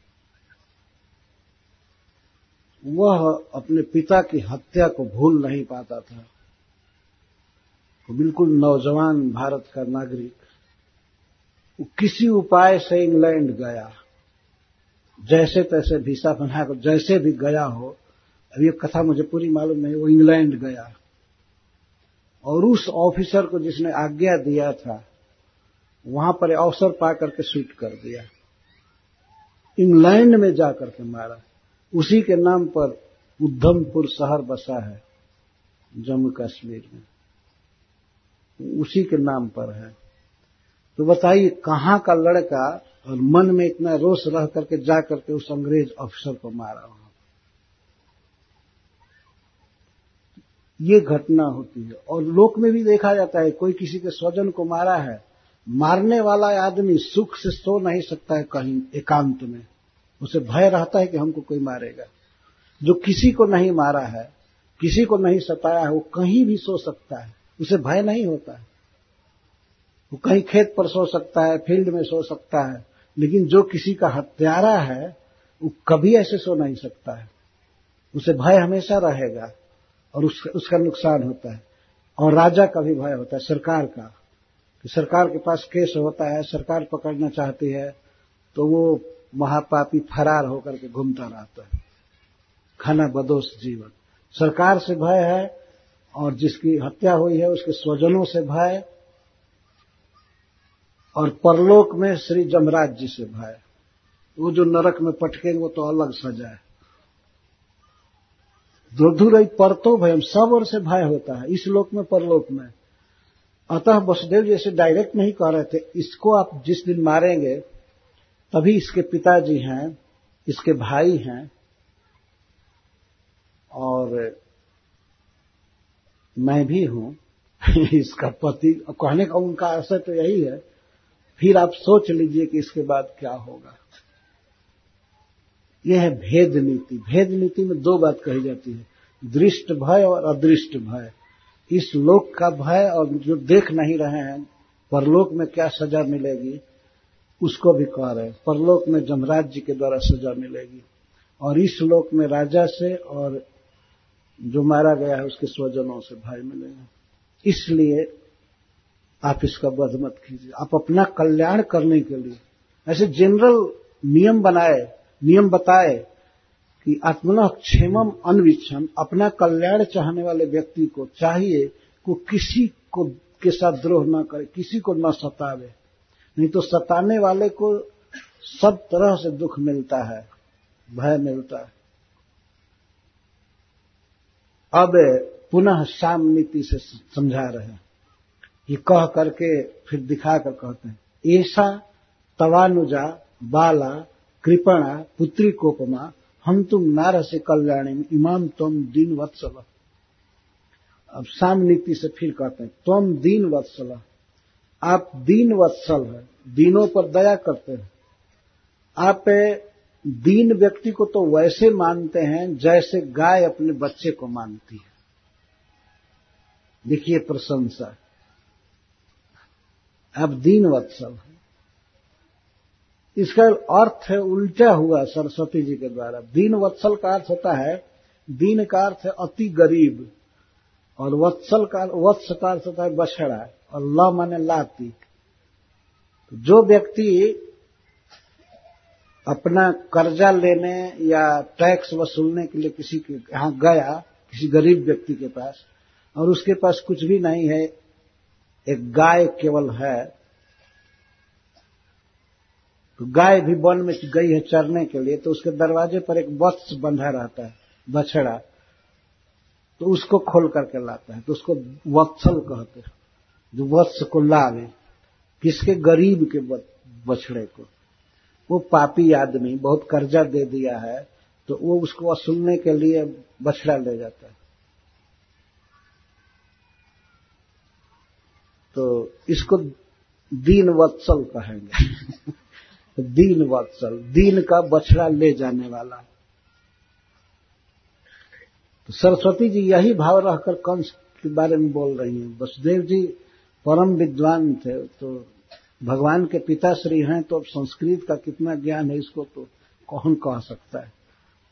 वह अपने पिता की हत्या को भूल नहीं पाता था। वो बिल्कुल नौजवान भारत का नागरिक, वो किसी उपाय से इंग्लैंड गया, जैसे तैसे वीसा बनाकर, जैसे भी गया हो, अब ये कथा मुझे पूरी मालूम नहीं, वो इंग्लैंड गया और उस ऑफिसर को जिसने आज्ञा दिया था वहां पर अवसर पा करके शूट कर दिया। इंग्लैंड में जाकर के मारा। उसी के नाम पर उधमपुर शहर बसा है जम्मू कश्मीर में, उसी के नाम पर है। तो बताइए कहां का लड़का, और मन में इतना रोष रह करके जा करके उस अंग्रेज अफसर को मारा। वहां ये घटना होती है। और लोक में भी देखा जाता है, कोई किसी के स्वजन को मारा है, मारने वाला आदमी सुख से सो नहीं सकता है कहीं एकांत में, उसे भय रहता है कि हमको कोई मारेगा। जो किसी को नहीं मारा है, किसी को नहीं सताया है, वो कहीं भी सो सकता है, उसे भय नहीं होता है। वो कहीं खेत पर सो सकता है, फील्ड में सो सकता है, लेकिन जो किसी का हत्यारा है वो कभी ऐसे सो नहीं सकता है, उसे भय हमेशा रहेगा और उसका नुकसान होता है। और राजा का भी भय होता है, सरकार का, कि सरकार के पास केस होता है, सरकार पकड़ना चाहती है, तो वो महापापी फरार होकर के घूमता रहता है, खाना बदोश जीवन। सरकार से भय है और जिसकी हत्या हुई है उसके स्वजनों से भय, और परलोक में श्री जमराज जी से भय। वो जो नरक में पटकेंगे वो तो अलग सजा है। द्रोधुरई परतो भयम, सब ओर से भय होता है, इस लोक में परलोक में। अतः वसुदेव जैसे डायरेक्ट नहीं कह रहे थे, इसको आप जिस दिन मारेंगे तभी इसके पिताजी हैं, इसके भाई हैं और मैं भी हूं इसका पति। कहने का उनका आशय तो यही है। फिर आप सोच लीजिए कि इसके बाद क्या होगा। यह है भेद नीति। भेद नीति में दो बात कही जाती है, दृष्ट भय और अदृष्ट भय। इस लोक का भय और जो देख नहीं रहे हैं परलोक में क्या सजा मिलेगी उसको भी कह रहे हैं। परलोक में जमराज जी के द्वारा सजा मिलेगी और इस लोक में राजा से और जो मारा गया है उसके स्वजनों से भय मिलेगा। इसलिए आप इसका वध मत कीजिए। आप अपना कल्याण करने के लिए ऐसे जनरल नियम बताए कि आत्मनः क्षेमम अन्वीक्षण, अपना कल्याण चाहने वाले व्यक्ति को चाहिए कि किसी को के साथ द्रोह न करे, किसी को न सतावे, नहीं तो सताने वाले को सब तरह से दुख मिलता है, भय मिलता है। अब पुनः साम नीति से समझा रहे हैं। ये कह करके फिर दिखा कर कहते हैं, ऐसा तवानुजा बाला कृपणा पुत्री कोपमा हम तुम नारसे कल्याणी इमाम तुम दीन वत्सल। अब साम नीति से फिर कहते हैं, तुम दीन वत्सल, आप दीन वत्सल है, दीनों पर दया करते हैं। आप दीन व्यक्ति को तो वैसे मानते हैं जैसे गाय अपने बच्चे को मानती है। देखिए प्रशंसा, आप दीन वत्सल हैं। इसका अर्थ है उल्टा हुआ सरस्वती जी के द्वारा। दीन वत्सल का अर्थ होता है, दीन का अर्थ है अति गरीब, और वत्सल का वत्स का अर्थ होता है बछड़ा, और ल माने लाती। जो व्यक्ति अपना कर्जा लेने या टैक्स वसूलने के लिए किसी के यहां गया, किसी गरीब व्यक्ति के पास, और उसके पास कुछ भी नहीं है, एक गाय केवल है, तो गाय भी वन में गई है चरने के लिए, तो उसके दरवाजे पर एक वत्स बंधा रहता है, बछड़ा, तो उसको खोल करके लाता है, तो उसको वत्सल कहते हैं, जो वत्स को लावे। किसके? गरीब के बछड़े को। वो पापी आदमी बहुत कर्जा दे दिया है, तो वो उसको वसूलने के लिए बछड़ा ले जाता है। तो इसको दीन वत्सल कहेंगे। दीन वत्सल, दीन का बछड़ा ले जाने वाला। तो सरस्वती जी यही भाव रहकर कंस के बारे में बोल रही हैं। वसुदेव जी परम विद्वान थे, तो भगवान के पिताश्री हैं, तो अब संस्कृत का कितना ज्ञान है इसको तो कौन कह सकता है।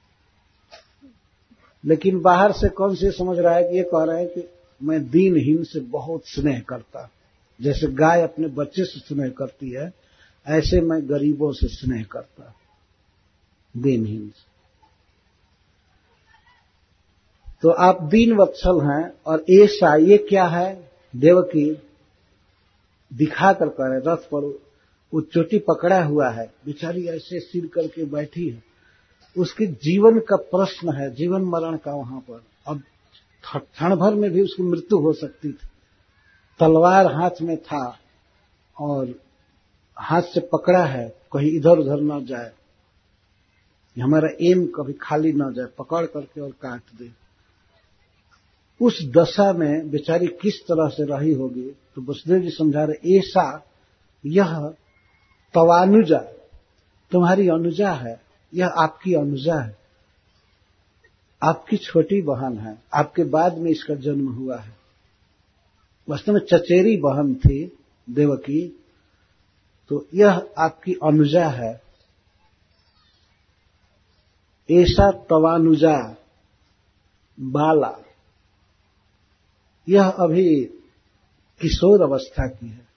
लेकिन बाहर से कौन से समझ रहा है कि ये कह रहा है कि मैं दीनहीन से बहुत स्नेह करता, जैसे गाय अपने बच्चे से स्नेह करती है, ऐसे मैं गरीबों से स्नेह करता, दीनहीन से। तो आप दीन वत्सल हैं। और ऐसा ये क्या है? देवकी दिखा कर कह रहे, रथ पर वो चोटी पकड़ा हुआ है, बेचारी ऐसे सिर करके बैठी है, उसके जीवन का प्रश्न है, जीवन मरण का वहां पर। अब क्षण भर में भी उसकी मृत्यु हो सकती थी। तलवार हाथ में था और हाथ से पकड़ा है, कहीं इधर उधर न जाए, हमारा एम कभी खाली न जाए, पकड़ करके और काट दे। उस दशा में बेचारी किस तरह से रही होगी। तो वसुदेव जी समझा रहे, ऐसा यह तवानुजा, तुम्हारी अनुजा है, यह आपकी अनुजा है, आपकी छोटी बहन है, आपके बाद में इसका जन्म हुआ है। वास्तव में चचेरी बहन थी देवकी, तो यह आपकी अनुजा है। ऐसा तवानुजा बाला, यह अभी किशोर अवस्था की है,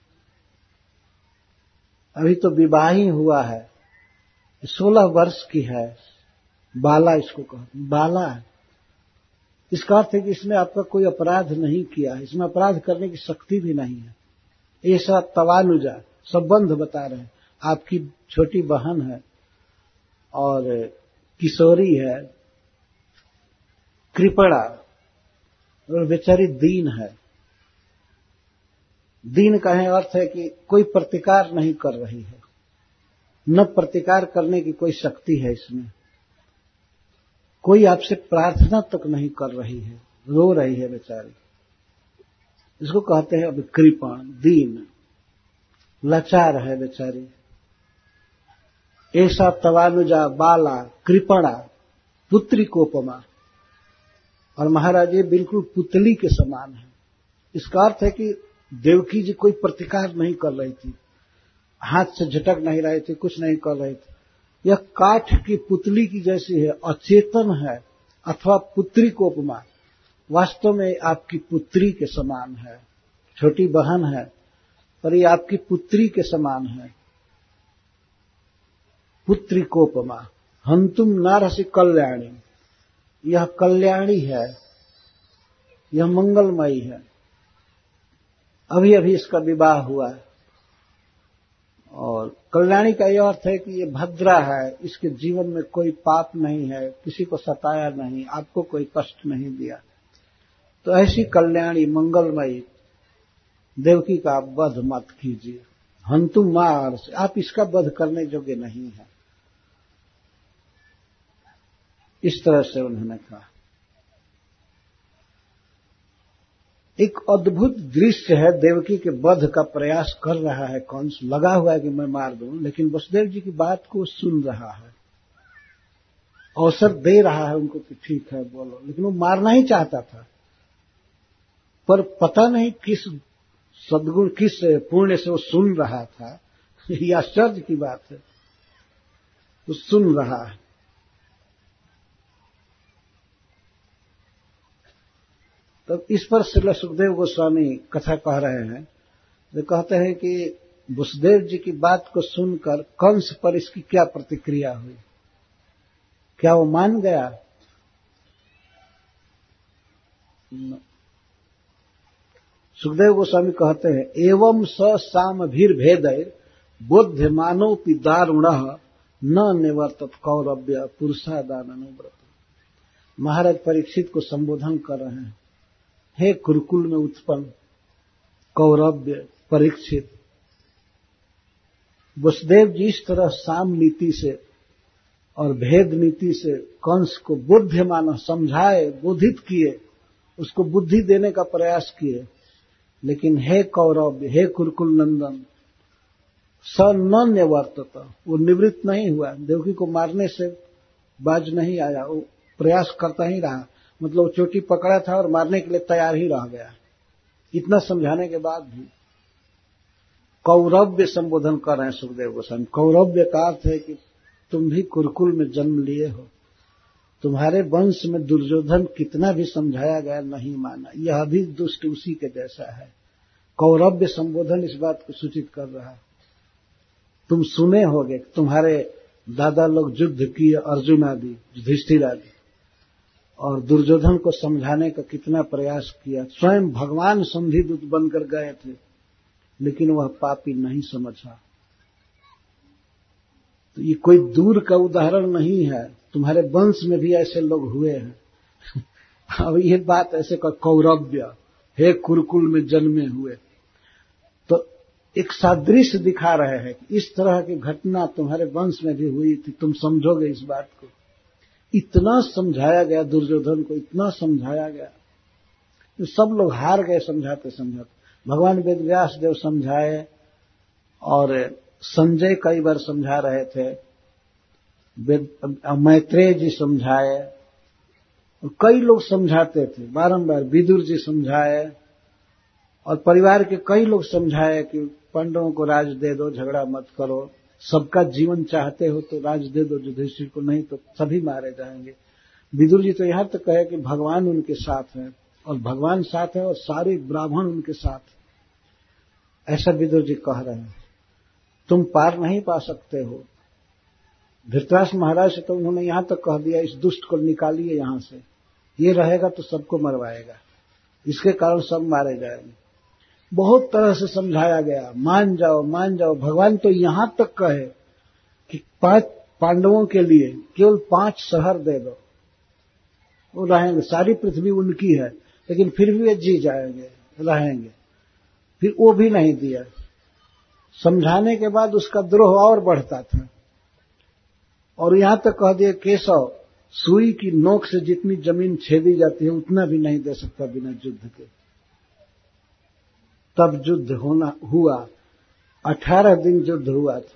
अभी तो विवाह ही हुआ है, 16 वर्ष की है। बाला इसको कहते, बाला है। इसका अर्थ है कि इसने आपका कोई अपराध नहीं किया है, इसमें अपराध करने की शक्ति भी नहीं है। ऐसा तवानुजा, संबंध बता रहे हैं, आपकी छोटी बहन है और किशोरी है, कृपणा, और बेचारी दीन है। दीन का अर्थ है कि कोई प्रतिकार नहीं कर रही है, न प्रतिकार करने की कोई शक्ति है इसमें, कोई आपसे प्रार्थना तक नहीं कर रही है, रो रही है बेचारी। इसको कहते हैं अब कृपण, दीन, लाचार है बेचारी। ऐसा तवानुजा बाला कृपणा पुत्री कोपमा, और महाराज ये बिल्कुल पुतली के समान है। इसका अर्थ है कि देवकी जी कोई प्रतिकार नहीं कर रही थी, हाथ से झटक नहीं रही थी, कुछ नहीं कर रही थी। यह काठ की पुतली की जैसी है, अचेतन है, अथवा पुत्री को उपमा, वास्तव में आपकी पुत्री के समान है। छोटी बहन है पर ये आपकी पुत्री के समान है। पुत्री कोपमा हंतुम नारसी कल्याणी, यह कल्याणी है, यह मंगलमयी है। अभी अभी इसका विवाह हुआ है और कल्याणी का यह अर्थ है कि ये भद्रा है, इसके जीवन में कोई पाप नहीं है, किसी को सताया नहीं, आपको कोई कष्ट नहीं दिया। तो ऐसी कल्याणी मंगलमयी देवकी का आप वध मत कीजिए। हंतुम मार से, आप इसका वध करने योग्य नहीं है। इस तरह से उन्होंने कहा। एक अद्भुत दृश्य है। देवकी के वध का प्रयास कर रहा है कंस, लगा हुआ है कि मैं मार दूं, लेकिन वसुदेव जी की बात को सुन रहा है, अवसर दे रहा है उनको कि ठीक है बोलो, लेकिन वो मारना ही चाहता था। पर पता नहीं किस सद्गुण, किस पुण्य से वो सुन रहा था। ये आश्चर्य की बात है, वो सुन रहा है। तब इस पर श्रील सुखदेव गोस्वामी कथा कह रहे हैं। वे कहते हैं कि वसुदेव जी की बात को सुनकर कंस पर इसकी क्या प्रतिक्रिया हुई, क्या वो मान गया? सुखदेव गोस्वामी कहते हैं, एवं स सामभिर्भेदै बोध्यमानोऽपि दारुणः न निवर्तत कौरव्य पुरुषादाननुव्रत। महाराज परीक्षित को संबोधन कर रहे हैं, हे कुरुकुल में उत्पन्न कौरव्य परीक्षित, वसुदेव जी इस तरह साम नीति से और भेद नीति से कंस को बोध्यमान समझाए, बोधित किए, उसको बुद्धि देने का प्रयास किए, लेकिन हे कौरव्य, हे कुरुकुल नंदन, स न निवर्तत, वो निवृत्त नहीं हुआ, देवकी को मारने से बाज नहीं आया, वो प्रयास करता ही रहा। मतलब चोटी पकड़ा था और मारने के लिए तैयार ही रह गया। इतना समझाने के बाद भी कौरव्य संबोधन कर रहे हैं सुखदेव गोस्वामी। कौरव्य का अर्थ है कि तुम भी कुरुकुल में जन्म लिए हो, तुम्हारे वंश में दुर्योधन कितना भी समझाया गया नहीं माना, यह भी दुष्ट उसी के जैसा है। कौरव्य संबोधन इस बात को सूचित कर रहा है। तुम सुने होगे, तुम्हारे दादा लोग युद्ध किए, अर्जुन आदि, युधिष्ठिर आदि, और दुर्योधन को समझाने का कितना प्रयास किया। स्वयं भगवान संधिदूत बनकर गए थे, लेकिन वह पापी नहीं समझा। तो ये कोई दूर का उदाहरण नहीं है, तुम्हारे वंश में भी ऐसे लोग हुए हैं। अब ये बात ऐसे का कौरव्य, हे कुरुकुल में जन्मे हुए, तो एक सादृश्य दिखा रहे हैं कि इस तरह की घटना तुम्हारे वंश में भी हुई थी, तुम समझोगे इस बात को। इतना समझाया गया दुर्योधन को, इतना समझाया गया, तो सब लोग हार गए समझाते समझाते। भगवान वेदव्यास देव समझाए और संजय कई बार समझा रहे थे, मैत्रेय जी समझाए, और कई लोग समझाते थे बारंबार, विदुर जी समझाए, और परिवार के कई लोग समझाए कि पांडवों को राज दे दो, झगड़ा मत करो, सबका जीवन चाहते हो तो राज दे दो युधिष्ठिर को, नहीं तो सभी मारे जाएंगे। विदुर जी तो यहां तक कहे कि भगवान उनके साथ है, और भगवान साथ है और सारे ब्राह्मण उनके साथ, ऐसा विदुर जी कह रहे हैं। तुम पार नहीं पा सकते हो। धृतराष्ट्र महाराज से तो उन्होंने यहां तक कह दिया, इस दुष्ट को निकालिए यहां से, ये रहेगा तो सबको मरवाएगा, इसके कारण सब मारे जाएंगे। बहुत तरह से समझाया गया, मान जाओ मान जाओ। भगवान तो यहां तक कहे कि 5 पांडवों के लिए केवल 5 शहर दे दो, वो रहेंगे, सारी पृथ्वी उनकी है, लेकिन फिर भी वे जी जाएंगे, रहेंगे। फिर वो भी नहीं दिया। समझाने के बाद उसका द्रोह और बढ़ता था, और यहां तक कह दिया, केशव, सुई की नोक से जितनी जमीन छेदी जाती है उतना भी नहीं दे सकता बिना युद्ध के। तब युद्ध हुआ, 18 दिन युद्ध हुआ था।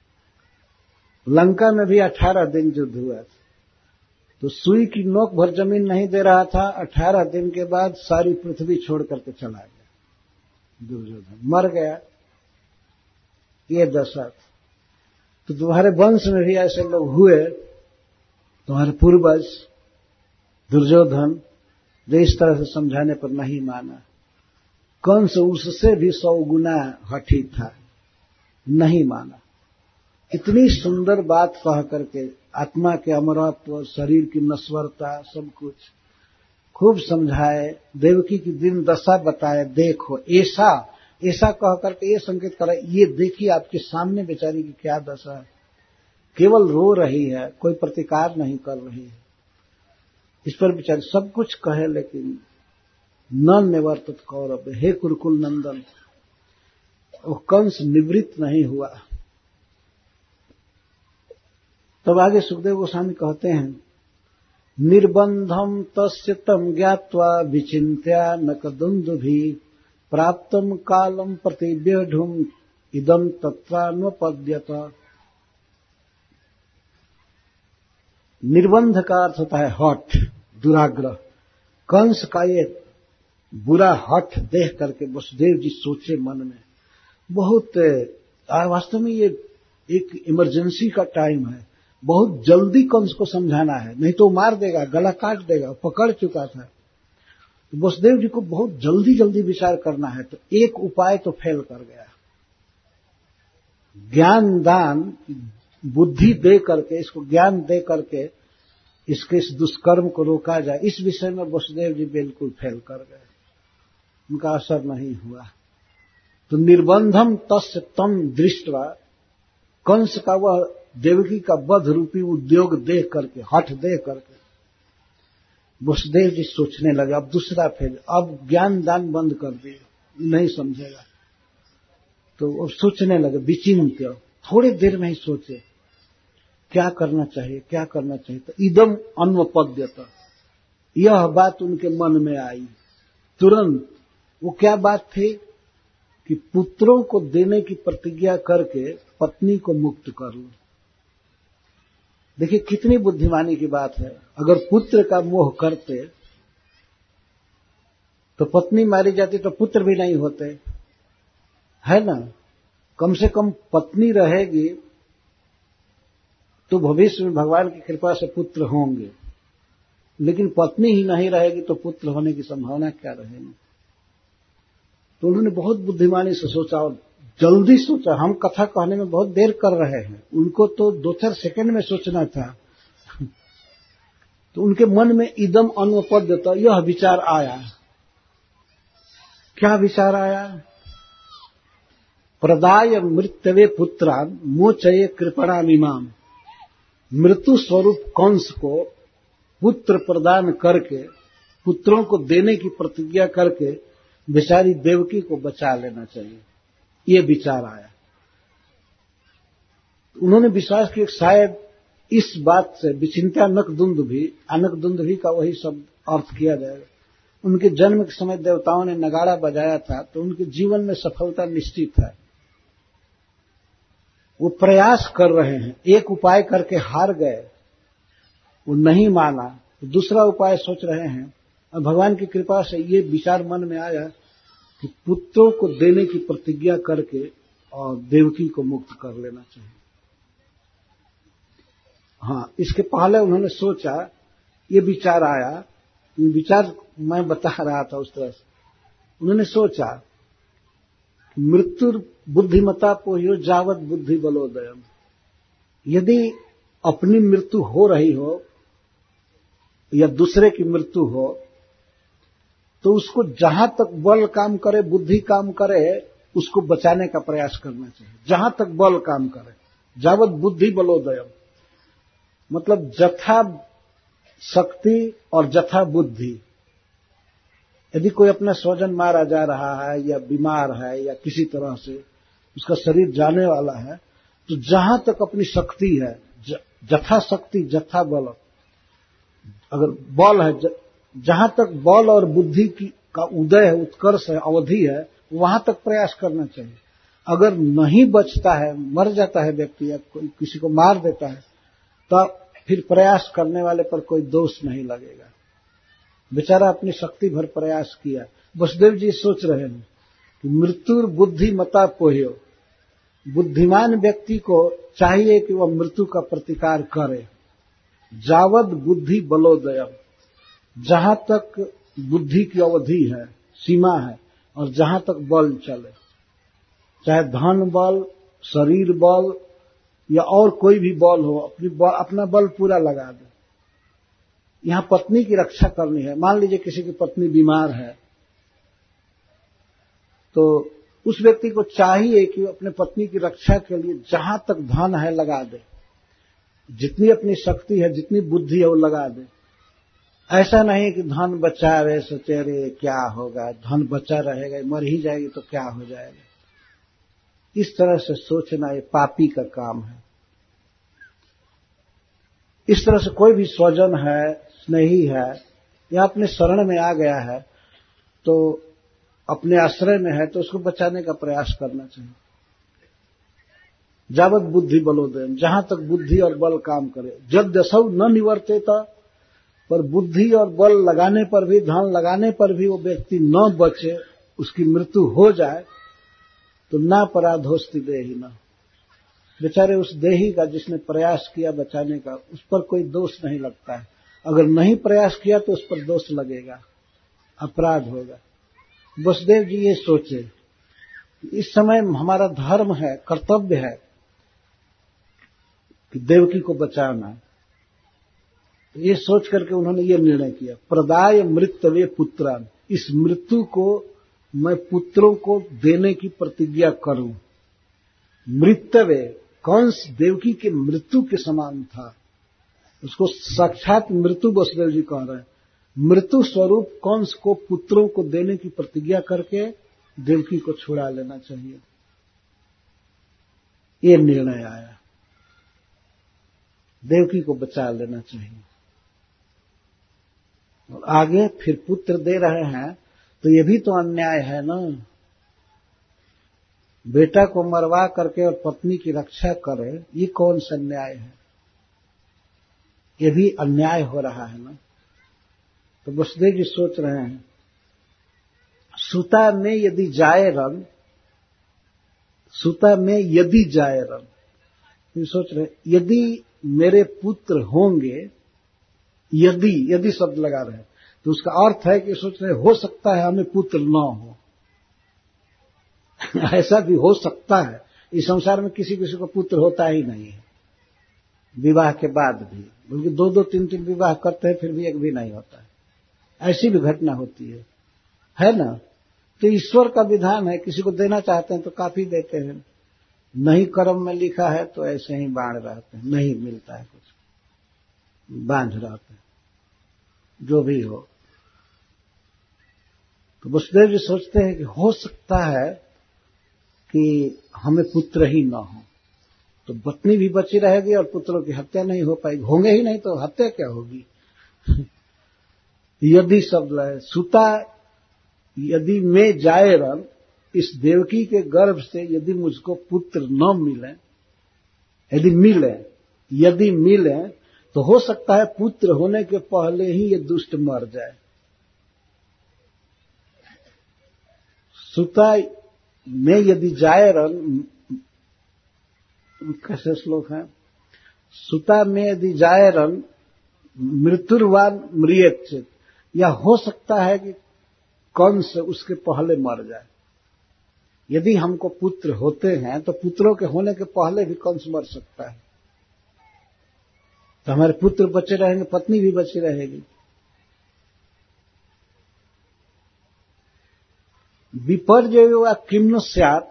लंका में भी 18 दिन युद्ध हुआ था। तो सुई की नोक भर जमीन नहीं दे रहा था। 18 दिन के बाद सारी पृथ्वी छोड़ करके चला गया दुर्योधन, मर गया। ये दशा थी। तो तुम्हारे वंश में भी ऐसे लोग हुए, तुम्हारे पूर्वज दुर्योधन, जो इस तरह से समझाने पर नहीं माना। कंस उससे भी 100 गुना हठी था, नहीं माना। इतनी सुंदर बात कह करके, आत्मा के अमरत्व, शरीर की नश्वरता, सब कुछ खूब समझाए, देवकी की दिन दशा बताए, देखो ऐसा कह करके ये संकेत करा, ये देखिए आपके सामने बेचारी की क्या दशा है, केवल रो रही है, कोई प्रतिकार नहीं कर रही है। इस पर बेचारी सब कुछ कहे, लेकिन न निवर्तत कौरव, हे कुरुकुल नंदन, वो कंस निवृत्त नहीं हुआ। तब आगे सुखदेव गोस्वामी कहते हैं निर्बंधम तस्य तम ज्ञात्वा विचिन्त्या नकदुन्दुभि प्राप्तम कालम प्रतिव्यढुम इदम तत्रान्वपद्यत। निर्बंध का अर्थ होता है हठ, दुराग्रह। कंस का ये बुरा हठ देख करके वसुदेव जी सोचे मन में, बहुत वास्तव में ये एक इमरजेंसी का टाइम है, बहुत जल्दी कंस को समझाना है, नहीं तो मार देगा, गला काट देगा, पकड़ चुका था। तो वसुदेव जी को बहुत जल्दी जल्दी विचार करना है, तो एक उपाय तो फेल कर गया। ज्ञान दान, बुद्धि दे करके, इसको ज्ञान दे करके इसके इस दुष्कर्म को रोका जाए, इस विषय में वसुदेव जी बिल्कुल फेल कर गए, उनका असर नहीं हुआ। तो निर्बंधम तस्य तम दृष्टवा, कंस का वह देवकी का वध रूपी उद्योग देख करके, हठ देख करके वसुदेव जी सोचने लगे अब दूसरा फेल, अब ज्ञान दान बंद कर दिए, नहीं समझेगा। तो अब सोचने लगे, विचिन्त्य, थोड़ी देर में ही सोचे क्या करना चाहिए, क्या करना चाहिए। तो इदम अन्वपद्यत, यह बात उनके मन में आई तुरंत। वो क्या बात थी कि पुत्रों को देने की प्रतिज्ञा करके पत्नी को मुक्त कर लो। देखिए कितनी बुद्धिमानी की बात है। अगर पुत्र का मोह करते तो पत्नी मारी जाती तो पुत्र भी नहीं होते, है ना। कम से कम पत्नी रहेगी तो भविष्य में भगवान की कृपा से पुत्र होंगे, लेकिन पत्नी ही नहीं रहेगी तो पुत्र होने की संभावना क्या रहेगी। तो उन्होंने बहुत बुद्धिमानी से सोचा और जल्दी सोचा। हम कथा कहने में बहुत देर कर रहे हैं, उनको तो 2-4 सेकंड में सोचना था। तो उनके मन में इदम अन्वपद्यत, यह विचार आया। क्या विचार आया? प्रदाय मृत्यवे पुत्रान मोचये कृपणामिमाम, मृत्यु स्वरूप कंस को पुत्र प्रदान करके, पुत्रों को देने की प्रतिज्ञा करके बेचारी देवकी को बचा लेना चाहिए, ये विचार आया। उन्होंने विश्वास किया शायद इस बात से विचिन्त्या नकदुन्दुभि, अनकदुन्दुभि का वही शब्द अर्थ किया जाएगा। उनके जन्म के समय देवताओं ने नगाड़ा बजाया था, तो उनके जीवन में सफलता निश्चित है। वो प्रयास कर रहे हैं, एक उपाय करके हार गए, वो नहीं माना, तो दूसरा उपाय सोच रहे हैं। और भगवान की कृपा से ये विचार मन में आया कि पुत्रों को देने की प्रतिज्ञा करके और देवकी को मुक्त कर लेना चाहिए। हाँ, इसके पहले उन्होंने सोचा, ये विचार आया, ये विचार मैं बता रहा था उस तरह से। उन्होंने सोचा मृत्यु बुद्धिमता पोह्यो जावत बुद्धि बलोदयम, यदि अपनी मृत्यु हो रही हो या दूसरे की मृत्यु हो तो उसको जहां तक बल काम करे, बुद्धि काम करे, उसको बचाने का प्रयास करना चाहिए, जहां तक बल काम करे। जावत बुद्धि बलोदयम मतलब जथा शक्ति और जथा बुद्धि। यदि कोई अपना स्वजन मारा जा रहा है या बीमार है या किसी तरह से उसका शरीर जाने वाला है, तो जहां तक अपनी शक्ति है, जथा शक्ति जथा बल, अगर बल है, जहां तक बल और बुद्धि का उदय है, उत्कर्ष है, अवधि है, वहां तक प्रयास करना चाहिए। अगर नहीं बचता है, मर जाता है व्यक्ति या कोई किसी को मार देता है, तो फिर प्रयास करने वाले पर कोई दोष नहीं लगेगा। बेचारा अपनी शक्ति भर प्रयास किया। वसुदेव जी सोच रहे हैं कि मृत्यु बुद्धि मता पोह्यो, बुद्धिमान व्यक्ति को चाहिए कि वह मृत्यु का प्रतिकार करे। जावद बुद्धि बलोदयम, जहां तक बुद्धि की अवधि है, सीमा है, और जहां तक बल चले, चाहे धन बल, शरीर बल या और कोई भी बल हो, अपना बल पूरा लगा दे। यहां पत्नी की रक्षा करनी है। मान लीजिए किसी की पत्नी बीमार है, तो उस व्यक्ति को चाहिए कि अपने पत्नी की रक्षा के लिए जहां तक धन है लगा दे, जितनी अपनी शक्ति है, जितनी बुद्धि है वो लगा दे। ऐसा नहीं कि धन बचा रहे, सोचे रे क्या होगा, धन बचा रहेगा, मर ही जाएगी तो क्या हो जाएगा। इस तरह से सोचना ये पापी का काम है। इस तरह से कोई भी स्वजन है, स्नेही है या अपने शरण में आ गया है तो अपने आश्रय में है तो उसको बचाने का प्रयास करना चाहिए। जावत बुद्धि बलोदयम, जहां तक बुद्धि और बल काम करे। यद्यसौ न निवर्तेता, पर बुद्धि और बल लगाने पर भी, धन लगाने पर भी वो व्यक्ति न बचे, उसकी मृत्यु हो जाए तो ना पराधोस्ति देहि न, बेचारे उस देही का जिसने प्रयास किया बचाने का, उस पर कोई दोष नहीं लगता है। अगर नहीं प्रयास किया तो उस पर दोष लगेगा, अपराध होगा। वसुदेव जी ये सोचे इस समय हमारा धर्म है, कर्तव्य है कि देवकी को बचाना। ये सोच करके उन्होंने ये निर्णय किया, प्रदाय मृत्यवे पुत्रान, इस मृत्यु को मैं पुत्रों को देने की प्रतिज्ञा करूं। मृत्यवे, कंस देवकी के मृत्यु के समान था, उसको साक्षात मृत्यु वसुदेव जी कह रहे हैं। मृत्यु स्वरूप कंस को पुत्रों को देने की प्रतिज्ञा करके देवकी को छुड़ा लेना चाहिए, ये निर्णय आया, देवकी को बचा लेना चाहिए। और आगे फिर पुत्र दे रहे हैं तो ये भी तो अन्याय है ना, बेटा को मरवा करके और पत्नी की रक्षा करे, ये कौन सा अन्याय है, ये भी अन्याय हो रहा है ना। तो वसुदेव जी सोच रहे हैं, सुता में यदि जाए रन, सुता में यदि जाए रन, तो सोच रहे यदि मेरे पुत्र होंगे, यदि शब्द लगा रहे हैं तो उसका अर्थ है कि सोच रहे हो सकता है हमें पुत्र न हो। ऐसा भी हो सकता है, इस संसार में किसी किसी को पुत्र होता ही नहीं है, विवाह के बाद भी, बल्कि 2-2, 3-3 विवाह करते हैं फिर भी एक भी नहीं होता है, ऐसी भी घटना होती है ना। तो ईश्वर का विधान है, किसी को देना चाहते हैं तो काफी देते हैं, नहीं कर्म में लिखा है तो ऐसे ही बांध रहते हैं, नहीं मिलता है कुछ, बांध रहते हैं, जो भी हो। तो वसुदेव जी सोचते हैं कि हो सकता है कि हमें पुत्र ही न हो, तो पत्नी भी बची रहेगी और पुत्रों की हत्या नहीं हो पाएगी, होंगे ही नहीं तो हत्या क्या होगी। यदि शब्द है, सुता यदि मैं जाए रन, इस देवकी के गर्भ से यदि मुझको पुत्र न मिले, यदि मिले तो हो सकता है पुत्र होने के पहले ही ये दुष्ट मर जाए। सुता में यदि जाए रन, कैसे श्लोक है, सुता में यदि जाए रन मृत्युर्वान म्रियेत, या हो सकता है कि कंस उसके पहले मर जाए। यदि हमको पुत्र होते हैं तो पुत्रों के होने के पहले भी कंस मर सकता है, तो हमारे पुत्र बचे रहेंगे, पत्नी भी बची रहेगी। विपर्जय वा किम्न स्यात्,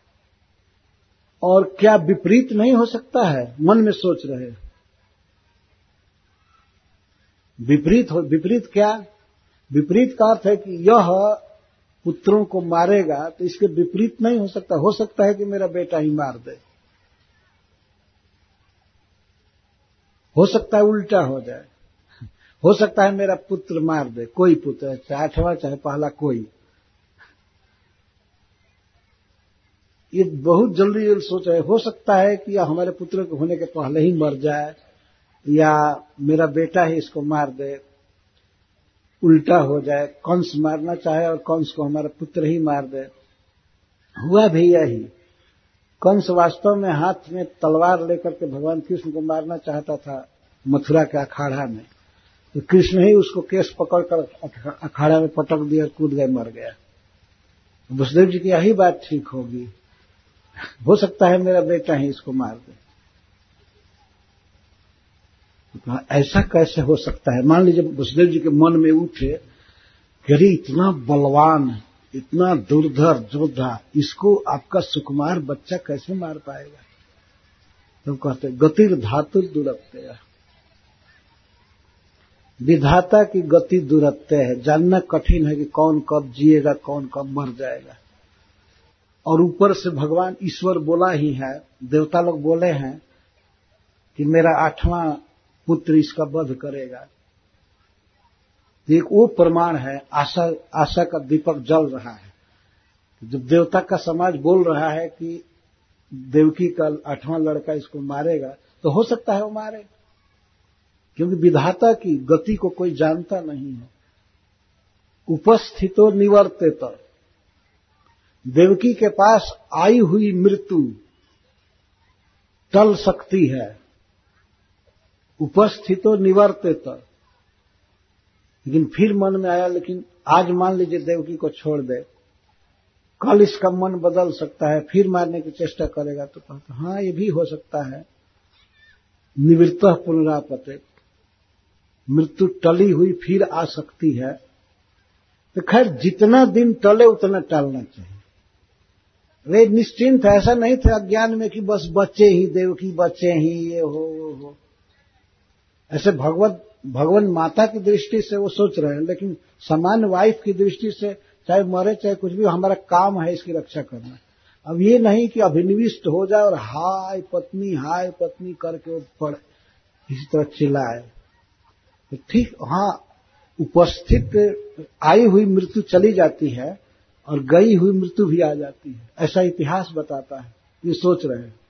और क्या विपरीत नहीं हो सकता है, मन में सोच रहे। विपरीत क्या, विपरीत का अर्थ है कि यह पुत्रों को मारेगा तो इसके विपरीत नहीं हो सकता है कि मेरा बेटा ही मार दे, हो सकता है उल्टा हो जाए, हो सकता है मेरा पुत्र मार दे, कोई पुत्र, चाहे 8वां चाहे पहला कोई। ये बहुत जल्दी सोच रहे, हो सकता है कि या हमारे पुत्र के होने के पहले ही मर जाए, या मेरा बेटा ही इसको मार दे, उल्टा हो जाए, कंस मारना चाहे और कंस को हमारा पुत्र ही मार दे। हुआ भी यही, कंस वास्तव में हाथ में तलवार लेकर के भगवान कृष्ण को मारना चाहता था मथुरा के अखाड़ा में, तो कृष्ण ही उसको केस पकड़कर अखाड़ा में पटक दिया, कूद गए, मर गया। वसुदेव जी की यही बात ठीक होगी, हो सकता है मेरा बेटा ही इसको मार दे। तो ऐसा कैसे हो सकता है, मान लीजिए वसुदेव जी के मन में उठे कि अरे इतना बलवान, इतना दुर्धर योद्धा, इसको आपका सुकुमार बच्चा कैसे मार पाएगा। तो कहते गतिर धातु दुरत्य, विधाता की गति दुरत्य है, जानना कठिन है कि कौन कब जिएगा, कौन कब मर जाएगा। और ऊपर से भगवान ईश्वर बोला ही है, देवता लोग बोले हैं कि मेरा 8वां पुत्र इसका वध करेगा, एक वो प्रमाण है, आशा का दीपक जल रहा है। जब देवता का समाज बोल रहा है कि देवकी का 8वां लड़का इसको मारेगा, तो हो सकता है वो मारे, क्योंकि विधाता की गति को कोई जानता नहीं है। उपस्थितो निवर्तेत, देवकी के पास आई हुई मृत्यु टल सकती है। उपस्थितो निवर्तेत, लेकिन फिर मन में आया, लेकिन आज मान लीजिए देवकी को छोड़ दे, कल इसका मन बदल सकता है, फिर मारने की चेष्टा करेगा, तो कहता हाँ ये भी हो सकता है। निवृत्तः पुनरापते, मृत्यु टली हुई फिर आ सकती है। तो खैर जितना दिन टले उतना टालना चाहिए। वे निश्चिंत, ऐसा नहीं थे अज्ञान में कि बस बच्चे ही देवकी, बच्चे ही ये हो वो हो। ऐसे भगवान माता की दृष्टि से वो सोच रहे हैं, लेकिन समान वाइफ की दृष्टि से चाहे मरे चाहे कुछ भी, हमारा काम है इसकी रक्षा करना। अब ये नहीं कि अभिनिविष्ट हो जाए और हाय पत्नी करके वो पड़ इसी तरह चिल्लाए। तो ठीक, हाँ उपस्थित आई हुई मृत्यु चली जाती है और गई हुई मृत्यु भी आ जाती है, ऐसा इतिहास बताता है। ये सोच रहे हैं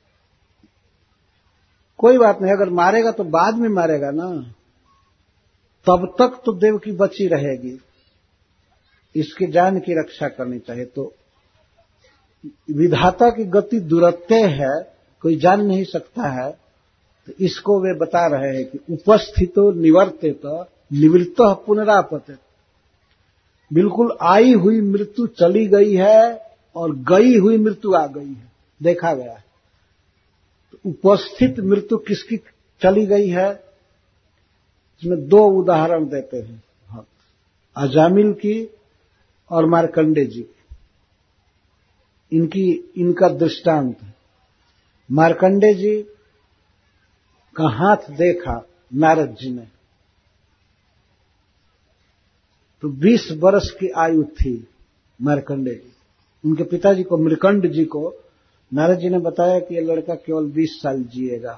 कोई बात नहीं, अगर मारेगा तो बाद में मारेगा ना, तब तक तो देवकी बची रहेगी, इसकी जान की रक्षा करनी चाहिए। तो विधाता की गति दुरत्य है, कोई जान नहीं सकता है। तो इसको वे बता रहे हैं कि उपस्थितो निवर्तेत निवृत्तः पुनरापते, बिल्कुल आई हुई मृत्यु चली गई है और गई हुई मृत्यु आ गई है, देखा गया है। तो उपस्थित मृत्यु किसकी चली गई है, इसमें 2 उदाहरण देते हैं, अजामिल की और मार्कंडे जी। इनका दृष्टांत है। मार्कंडे जी का हाथ देखा नारद जी ने, तो 20 वर्ष की आयु थी मार्कंडे जी। उनके पिताजी को, मृकंड जी को, नारद जी ने बताया कि ये लड़का केवल 20 साल जिएगा।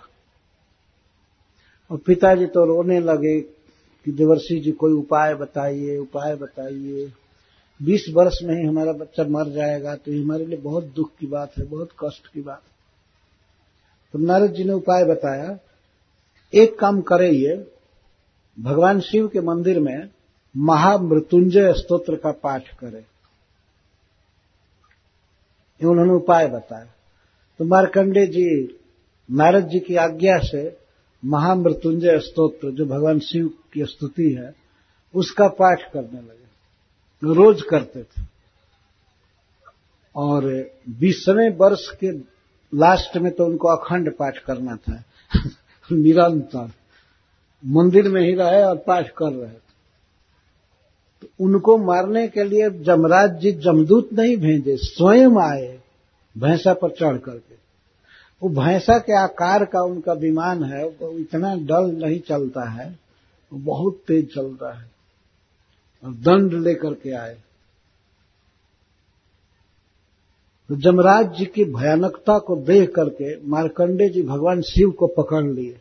और पिताजी तो रोने लगे कि देवर्षि जी कोई उपाय बताइए, उपाय बताइए, 20 वर्ष में ही हमारा बच्चा मर जाएगा, तो ये हमारे लिए बहुत दुख की बात है, बहुत कष्ट की बात। तो नारद जी ने उपाय बताया, एक काम करे, ये भगवान शिव के मंदिर में महामृत्युंजय स्तोत्र का पाठ करे। ये उन्होंने उपाय बताया। तो मार्कंडे जी नारद जी की आज्ञा से महामृत्युंजय स्तोत्र, जो भगवान शिव की स्तुति है, उसका पाठ करने लगे। रोज करते थे और 20वें वर्ष के लास्ट में तो उनको अखंड पाठ करना था निरंतर मंदिर में ही रहे और पाठ कर रहे थे। तो उनको मारने के लिए जमराज जी जमदूत नहीं भेजे, स्वयं आए भैंसा पर चढ़ करके। वो भैंसा के आकार का उनका विमान है, वो इतना डल नहीं चलता है, वो बहुत तेज चलता है, और दंड लेकर के आए। तो जमराज जी की भयानकता को देख करके मार्कंडे जी भगवान शिव को पकड़ लिए,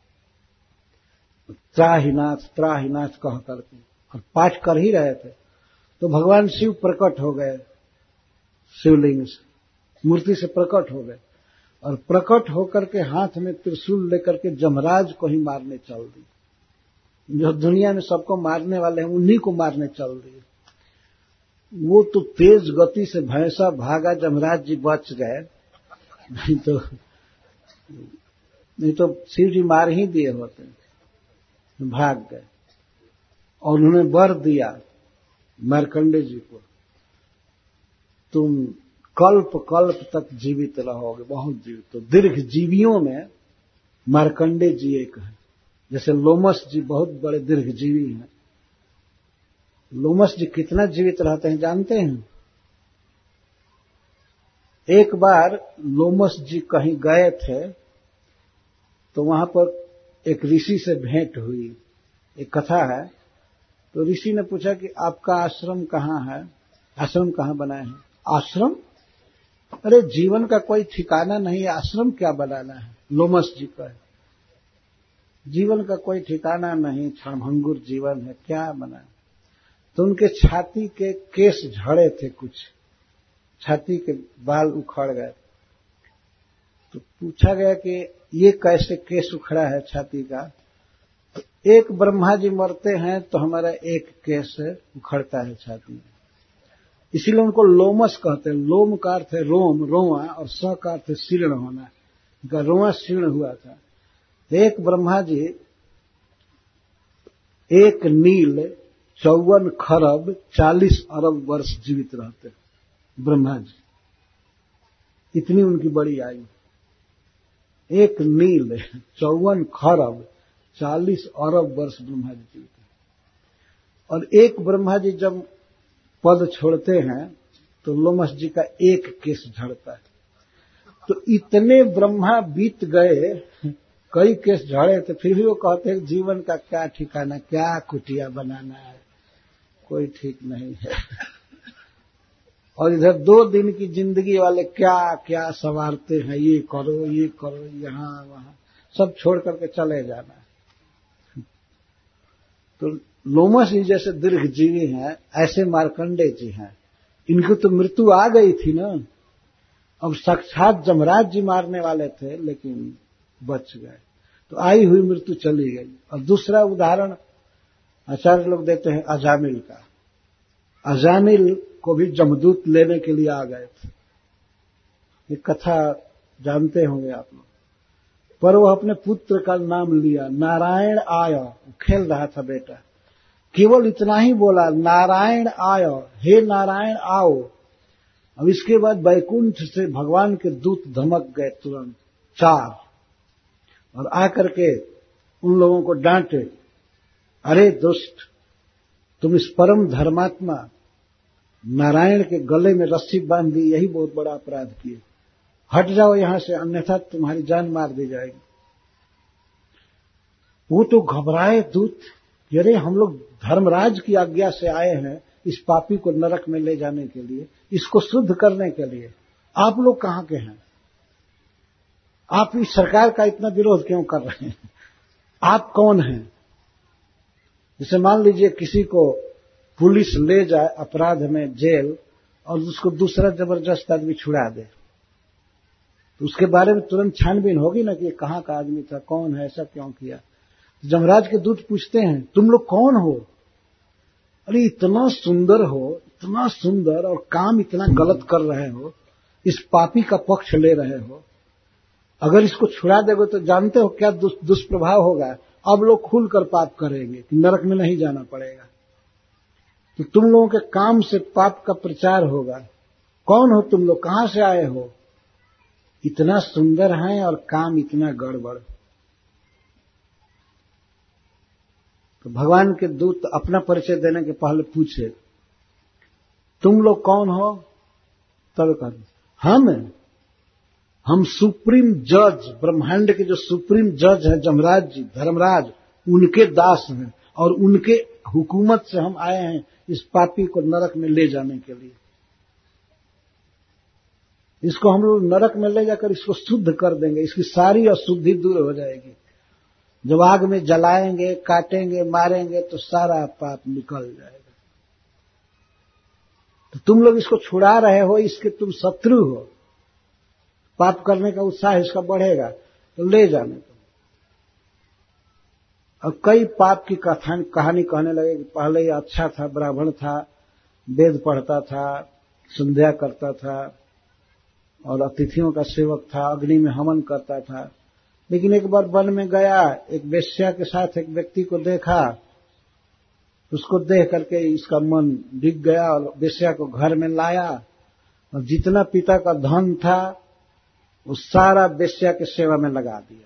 त्राहिनाथ त्राहिनाथ कह करके, और पाठ कर ही रहे थे। तो भगवान शिव प्रकट हो गए, शिवलिंग से, मूर्ति से प्रकट हो गए, और प्रकट होकर के हाथ में त्रिशूल लेकर के जमराज को ही मारने चल दी। जो दुनिया में सबको मारने वाले हैं उन्हीं को मारने चल दिए। वो तो तेज गति से भैंसा भागा, जमराज जी बच गए, नहीं तो शिव जी मार ही दिए होते, भाग गए। और उन्होंने वर दिया मार्कंडे जी को, तुम कल्प कल्प तक जीवित रहोगे, बहुत जीवित। तो दीर्घ जीवियों में मार्कंडे जी एक है। जैसे लोमस जी बहुत बड़े दीर्घ जीवी हैं। लोमस जी कितना जीवित रहते हैं जानते हैं? एक बार लोमस जी कहीं गए थे, तो वहां पर एक ऋषि से भेंट हुई, एक कथा है। तो ऋषि ने पूछा कि आपका आश्रम कहाँ है, आश्रम कहाँ बनाए हैं? आश्रम? अरे जीवन का कोई ठिकाना नहीं, आश्रम क्या बनाना है? लोमस जी का है। जीवन का कोई ठिकाना नहीं, क्षणभंगुर जीवन है, क्या बना। तो उनके छाती के केस झड़े थे, कुछ छाती के बाल उखड़ गए। तो पूछा गया कि ये कैसे केस उखड़ा है छाती का। तो एक ब्रह्मा जी मरते हैं तो हमारा एक केस उखड़ता है छाती में, इसीलिए उनको लोमस कहते हैं। लोम का अर्थ है रोम, रोआ, और स का अर्थ है शीर्ण होना, उनका रोआ शीर्ण हुआ था। एक ब्रह्मा जी 1 नील 54 खरब 40 अरब वर्ष जीवित रहते ब्रह्मा जी, इतनी उनकी बड़ी आयु। 1 नील 54 खरब 40 अरब वर्ष ब्रह्मा जी जीवित हैं। और एक ब्रह्मा जी जब पद छोड़ते हैं तो लोमस जी का एक केस झड़ता है। तो इतने ब्रह्मा बीत गए, कई केस झड़े थे, फिर भी वो कहते हैं जीवन का क्या ठिकाना, क्या कुटिया बनाना है, कोई ठीक नहीं है। और इधर 2 दिन की जिंदगी वाले क्या क्या संवारते हैं, ये करो यहाँ वहां, सब छोड़ करके चले जाना है। तो लोमस जी जैसे दीर्घजीवी हैं, ऐसे मार्कंडे जी हैं। इनको तो मृत्यु आ गई थी ना, अब साक्षात जमराज जी मारने वाले थे लेकिन बच गए, तो आई हुई मृत्यु चली गई। और दूसरा उदाहरण आचार्य लोग देते हैं अजामिल का। अजामिल को भी जमदूत लेने के लिए आ गए थे, ये कथा जानते होंगे आप लोग। पर वो अपने पुत्र का नाम लिया, नारायण आया, खेल रहा था बेटा, केवल इतना ही बोला, नारायण आया, हे नारायण आओ। अब इसके बाद बैकुंठ से भगवान के दूत धमक गए तुरंत 4, और आकर के उन लोगों को डांटे, अरे दुष्ट, तुम इस परम धर्मात्मा नारायण के गले में रस्सी बांध दी, यही बहुत बड़ा अपराध किए, हट जाओ यहां से, अन्यथा तुम्हारी जान मार दी जाएगी। वो तो घबराए दूत, अरे हम लोग धर्मराज की आज्ञा से आए हैं इस पापी को नरक में ले जाने के लिए, इसको शुद्ध करने के लिए, आप लोग कहां के हैं? आप इस सरकार का इतना विरोध क्यों कर रहे हैं? आप कौन हैं? जैसे मान लीजिए किसी को पुलिस ले जाए अपराध में जेल, और उसको दूसरा जबरदस्त आदमी छुड़ा दे, तो उसके बारे में तुरंत छानबीन होगी ना कि कहां का आदमी था, कौन है, ऐसा क्यों किया। जमराज के दूत पूछते हैं, तुम लोग कौन हो? अरे इतना सुंदर हो, इतना सुंदर, और काम इतना गलत कर रहे हो, इस पापी का पक्ष ले रहे हो, अगर इसको छुड़ा दोगे तो जानते हो क्या दुष्प्रभाव होगा। अब लोग खुलकर पाप करेंगे कि नरक में नहीं जाना पड़ेगा, तो तुम लोगों के काम से पाप का प्रचार होगा। कौन हो तुम लोग, कहां से आए हो? इतना सुंदर हैं और काम इतना गड़बड़। तो भगवान के दूत अपना परिचय देने के पहले पूछे, तुम लोग कौन हो? तब कहते, हम सुप्रीम जज, ब्रह्मांड के जो सुप्रीम जज हैं जमराज जी, धर्मराज, उनके दास हैं, और उनके हुकूमत से हम आए हैं इस पापी को नरक में ले जाने के लिए। इसको हम लोग नरक में ले जाकर इसको शुद्ध कर देंगे, इसकी सारी अशुद्धि दूर हो जाएगी। जब आग में जलाएंगे, काटेंगे, मारेंगे तो सारा पाप निकल जाएगा। तो तुम लोग इसको छुड़ा रहे हो, इसके तुम शत्रु हो, पाप करने का उत्साह इसका बढ़ेगा, तो ले जाने तुम। और कई पाप की कहानी कहने लगे कि पहले ये अच्छा था, ब्राह्मण था, वेद पढ़ता था, संध्या करता था, और अतिथियों का सेवक था, अग्नि में हवन करता था, लेकिन एक बार वन में गया, एक वेश्या के साथ एक व्यक्ति को देखा, उसको देख करके इसका मन बिक गया और वेश्या को घर में लाया, और जितना पिता का धन था वो सारा वेश्या के सेवा में लगा दिया।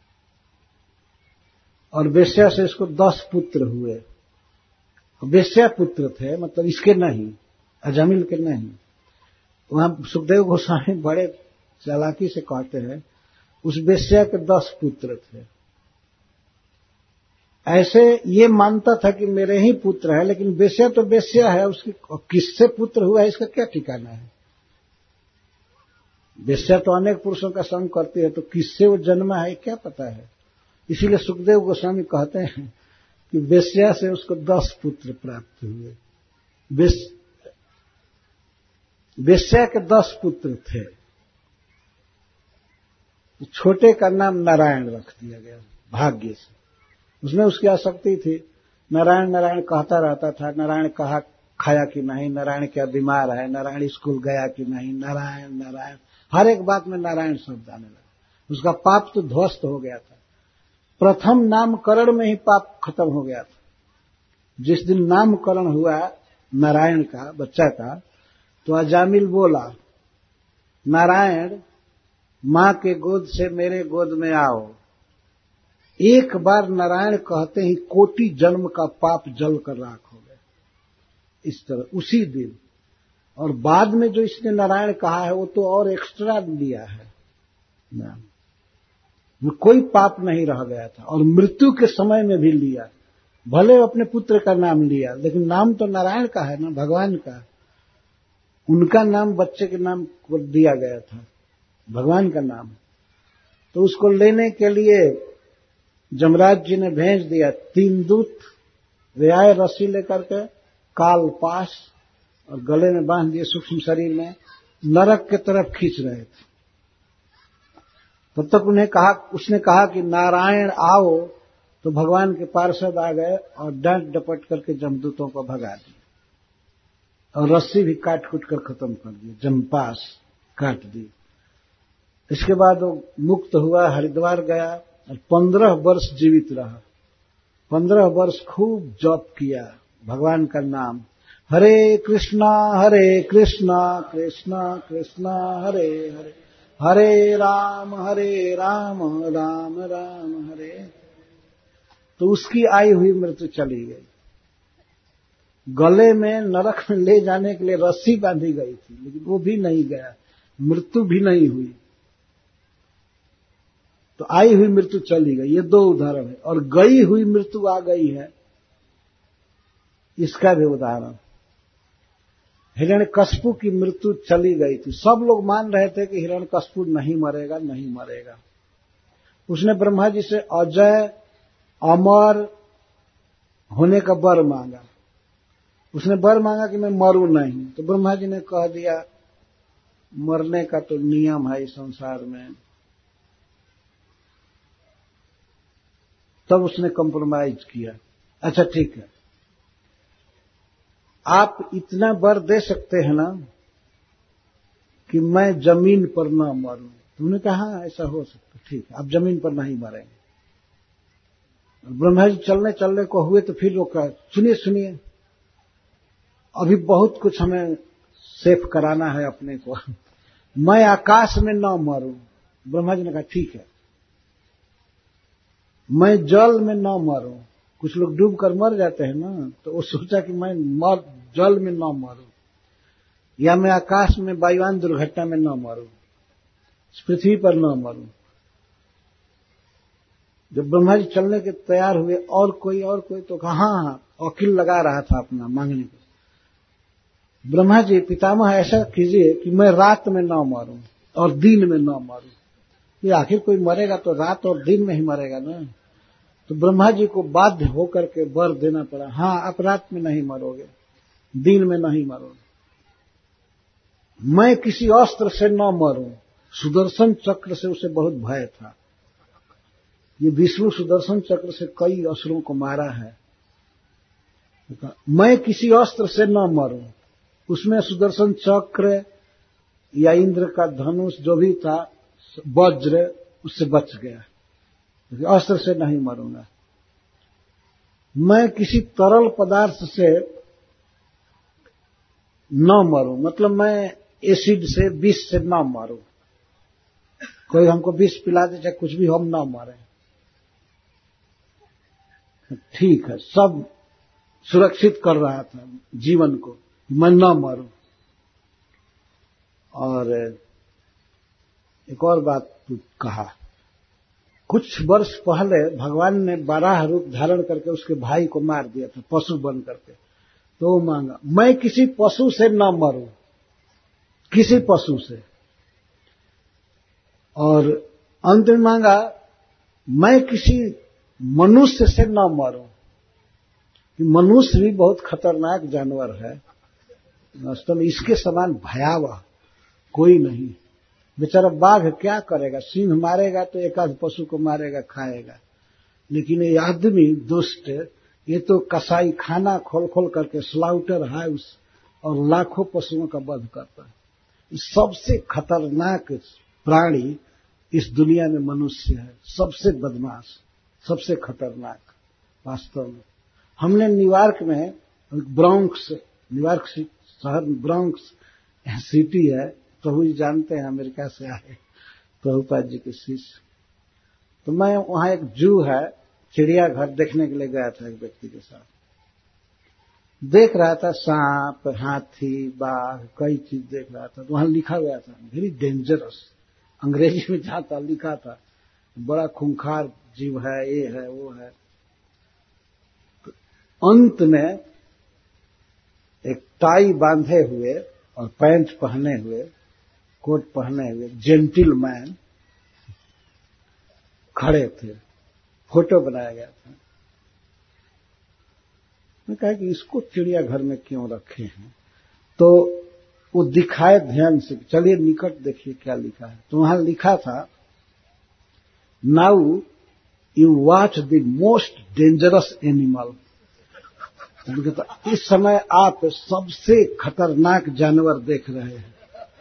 और वेश्या से इसको 10 पुत्र हुए। वेश्या पुत्र थे, मतलब इसके नहीं, अजामिल के नहीं। वहां सुखदेव गोस्वामी बड़े चालाकी से कहते हैं, उस वेश्या के 10 पुत्र थे। ऐसे ये मानता था कि मेरे ही पुत्र है, लेकिन वेश्या तो वेश्या है, उसकी किससे पुत्र हुआ है इसका क्या ठिकाना है। वेश्या तो अनेक पुरुषों का संग करती है, तो किससे वो जन्मा है क्या पता है। इसीलिए सुखदेव गोस्वामी कहते हैं कि वेश्या से उसको 10 पुत्र प्राप्त हुए। वेश्या के 10 पुत्र थे। छोटे का नाम नारायण रख दिया गया भाग्य से। उसमें उसकी आसक्ति थी, नारायण नारायण कहता रहता था। नारायण कहा खाया कि नहीं, नारायण क्या बीमार है, नारायण स्कूल गया कि नहीं, नारायण नारायण, हर एक बात में नारायण शब्द आने लगा। उसका पाप तो ध्वस्त हो गया था। प्रथम नामकरण में ही पाप खत्म हो गया था। जिस दिन नामकरण हुआ नारायण का, बच्चा का, तो अजामिल बोला, नारायण मां के गोद से मेरे गोद में आओ। एक बार नारायण कहते ही कोटि जन्म का पाप जल कर राख हो गया। इस तरह उसी दिन। और बाद में जो इसने नारायण कहा है वो तो और एक्स्ट्रा दिया है नाम, कोई पाप नहीं रह गया था। और मृत्यु के समय में भी लिया, भले अपने पुत्र का नाम लिया, लेकिन नाम तो नारायण का है ना, भगवान का। उनका नाम बच्चे के नाम को दिया गया था, भगवान का नाम। तो उसको लेने के लिए जमराज जी ने भेज दिया 3 दूत। वे आए रस्सी लेकर के, काल पास, और गले में बांध दिए, सूक्ष्म शरीर में नरक की तरफ खींच रहे थे। तब तक उसने कहा कि नारायण आओ, तो भगवान के पार्षद आ गए और डांट डपट करके जमदूतों को भगा दिया और रस्सी भी काट कूट कर खत्म कर दी, जमपास काट दी। इसके बाद वो मुक्त हुआ, हरिद्वार गया और 15 वर्ष जीवित रहा। 15 वर्ष खूब जप किया भगवान का नाम, हरे कृष्णा कृष्णा कृष्णा हरे हरे, हरे राम राम राम हरे। तो उसकी आई हुई मृत्यु चली गई। गले में नरक में ले जाने के लिए रस्सी बांधी गई थी, लेकिन वो भी नहीं गया, मृत्यु भी नहीं हुई। तो आई हुई मृत्यु चली गई। ये 2 उदाहरण है। और गई हुई मृत्यु आ गई है, इसका भी उदाहरण। हिरण्यकश्यप की मृत्यु चली गई थी। सब लोग मान रहे थे कि हिरण्यकश्यप नहीं मरेगा, नहीं मरेगा। उसने ब्रह्मा जी से अजय अमर होने का वर मांगा। उसने वर मांगा कि मैं मरूं नहीं। तो ब्रह्मा जी ने कह दिया, मरने का तो नियम है इस संसार में। तब उसने कॉम्प्रोमाइज किया, अच्छा ठीक है, आप इतना वर दे सकते हैं ना कि मैं जमीन पर ना मरूं। तुमने कहा ऐसा हो सकता, ठीक है, आप जमीन पर नहीं मरेंगे। ब्रह्मा जी चलने को हुए तो फिर वो कहा, सुनिए अभी बहुत कुछ हमें सेफ कराना है अपने को, मैं आकाश में न मरूं। ब्रह्मा जी ने कहा ठीक है, मैं जल में न मरूं। कुछ लोग डूब कर मर जाते हैं ना, तो वो सोचा कि मैं जल में न मरूं, या मैं आकाश में वायुयान दुर्घटना में न मरूं, पृथ्वी पर न मरूं। जब ब्रह्मा जी चलने के तैयार हुए, और कोई तो कहा, हाँ, वकील लगा रहा था अपना मांगने को। ब्रह्मा जी, पितामह ऐसा कीजिए कि मैं रात में न मरूं और दिन में न मरूं। ये आखिर कोई मरेगा तो रात और दिन में ही मरेगा ना। तो ब्रह्मा जी को बाध्य होकर के वर देना पड़ा, हाँ आप रात में नहीं मरोगे, दिन में नहीं मरोगे। मैं किसी अस्त्र से न मरूं। सुदर्शन चक्र से उसे बहुत भय था। ये विष्णु सुदर्शन चक्र से कई असुरों को मारा है। मैं किसी अस्त्र से न मरूं। उसमें सुदर्शन चक्र या इंद्र का धनुष जो भी था, वज्र, उससे बच गया, अस्त्र से नहीं मरूंगा। मैं किसी तरल पदार्थ से न मरूं, मतलब मैं एसिड से, विष से न मरूं। कोई हमको विष पिला दे, चाहे कुछ भी, हम न मरें, ठीक है। सब सुरक्षित कर रहा था जीवन को, मैं न मरूं। और एक और बात कहा, कुछ वर्ष पहले भगवान ने बाराह रूप धारण करके उसके भाई को मार दिया था, पशु बन करके। तो वो मांगा, मैं किसी पशु से न मरूं, किसी पशु से। और अंत में मांगा, मैं किसी मनुष्य से न मरो, कि मनुष्य भी बहुत खतरनाक जानवर है, वास्तव में इसके समान भयावह कोई नहीं। बेचारा बाघ क्या करेगा, सिंह मारेगा तो एक आध पशु को मारेगा, खाएगा, लेकिन ये आदमी दुष्ट, ये तो कसाई खाना खोल खोल करके स्लाउटर हाउस और लाखों पशुओं का वध करता है। सबसे खतरनाक प्राणी इस दुनिया में मनुष्य है, सबसे बदमाश, सबसे खतरनाक वास्तव में। हमने न्यूयॉर्क में ब्रॉन्क्स, न्यूयॉर्क शहर में ब्रॉन्क्स सिटी है, प्रभु जी जानते हैं, अमेरिका से आए प्रभुपाद जी के शिष्य। तो मैं वहां एक जू है, चिड़ियाघर देखने के लिए गया था एक व्यक्ति के साथ। देख रहा था सांप, हाथी, बाघ, कई चीज देख रहा था। तो वहां लिखा हुआ था वेरी डेंजरस, अंग्रेजी में जहां था लिखा था, बड़ा खूंखार जीव है, ये है वो है। तो अंत में एक टाई बांधे हुए और पैंट पहने हुए, कोट पहने हुए जेंटिलमैन खड़े थे, फोटो बनाया गया था। मैं कहा कि इसको चिड़ियाघर में क्यों रखे हैं, तो वो दिखाए ध्यान से, चलिए निकट देखिए क्या लिखा है। तो वहां लिखा था, now you watch the most dangerous animal. इस समय आप सबसे खतरनाक जानवर देख रहे हैं।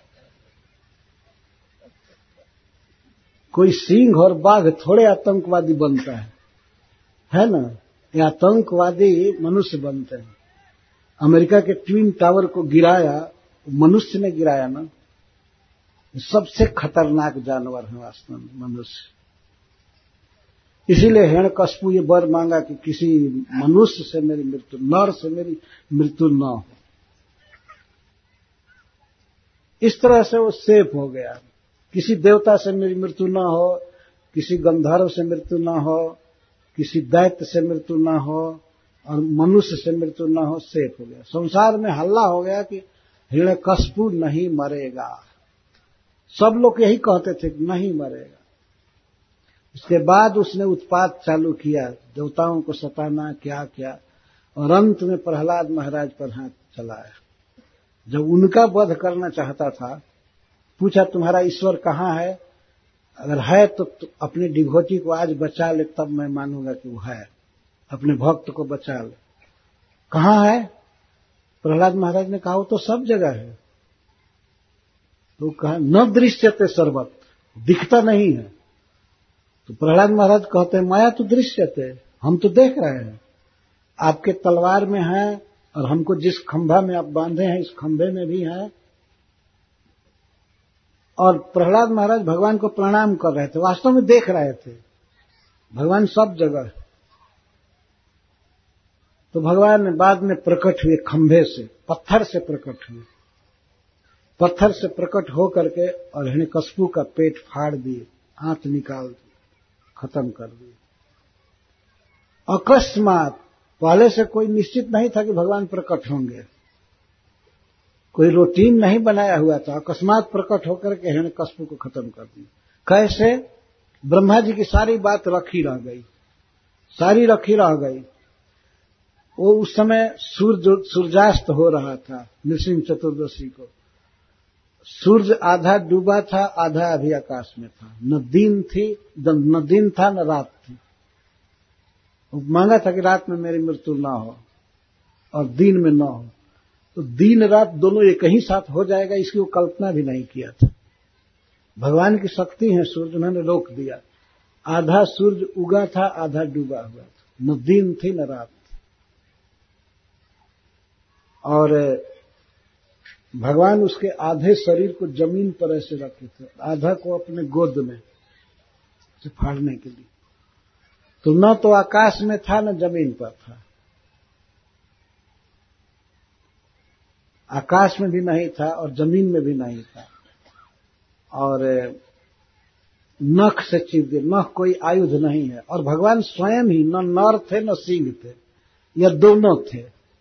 कोई सिंह और बाघ थोड़े आतंकवादी बनता है ना, ये आतंकवादी मनुष्य बनते हैं। अमेरिका के ट्विन टावर को गिराया मनुष्य ने गिराया ना। सबसे खतरनाक जानवर है वास्तव में मनुष्य। इसीलिए हिरण्यकशिपु ये वर मांगा कि किसी मनुष्य से मेरी मृत्यु, नर से मेरी मृत्यु न हो। इस तरह से वो सेफ हो गया। किसी देवता से मेरी मृत्यु न हो, किसी गंधर्व से मृत्यु न हो, किसी दैत्य से मृत्यु न हो, और मनुष्य से मृत्यु न हो, सेफ हो गया। संसार में हल्ला हो गया कि हिरण्यकशिपु नहीं मरेगा। सब लोग यही कहते थे कि नहीं मरेगा। उसके बाद उसने उत्पात चालू किया, देवताओं को सताना, क्या क्या, और अंत में प्रहलाद महाराज पर हाथ चलाया। जब उनका वध करना चाहता था, पूछा तुम्हारा ईश्वर कहाँ है, अगर है तो अपने डिवोटी को आज बचा ले, तब मैं मानूंगा कि वो है। अपने भक्त को बचा ले। कहाँ है? प्रहलाद महाराज ने कहा वो तो सब जगह है। तो कहा न दृश्यते सर्वत्र, दिखता नहीं है। तो प्रहलाद महाराज कहते हैं माया तो दृश्यते, हम तो देख रहे हैं, आपके तलवार में है, और हमको जिस खंभा में आप बांधे हैं इस खंभे में भी है। और प्रहलाद महाराज भगवान को प्रणाम कर रहे थे, वास्तव में देख रहे थे भगवान सब जगह। तो भगवान बाद में प्रकट हुए, खंभे से, पत्थर से प्रकट हुए। पत्थर से प्रकट हो करके और हिरण्यकशिपु का पेट फाड़ दिए, आंत निकाल दिए, खत्म कर दिए। अकस्मात, पहले से कोई निश्चित नहीं था कि भगवान प्रकट होंगे, कोई रूटीन नहीं बनाया हुआ था। अकस्मात प्रकट होकर के हिरण्यकशिपु को खत्म कर दिया। कैसे? ब्रह्मा जी की सारी बात रखी रह गई, सारी रखी रह गई। वो उस समय सूर्यास्त हो रहा था, नृसिंह चतुर्दशी को। सूर्य आधा डूबा था, आधा अभी आकाश में था। न दिन था न रात थी। वो मांगा था कि रात में मेरी मृत्यु ना हो और दिन में ना हो। तो दिन रात दोनों एक ही साथ हो जाएगा, इसकी वो कल्पना भी नहीं किया था। भगवान की शक्ति है, सूर्य उन्होंने रोक दिया। आधा सूर्य उगा था, आधा डूबा हुआ था, न दिन थी न रात थी। और भगवान उसके आधे शरीर को जमीन पर ऐसे रखे थे, आधा को अपने गोद में से फाड़ने के लिए। तो न तो आकाश में था न जमीन पर था, आकाश में भी नहीं था और जमीन में भी नहीं था। और नख से चीर दिए, नख कोई आयुध नहीं है। और भगवान स्वयं ही न नर थे न सिंह थे, या दोनों थे।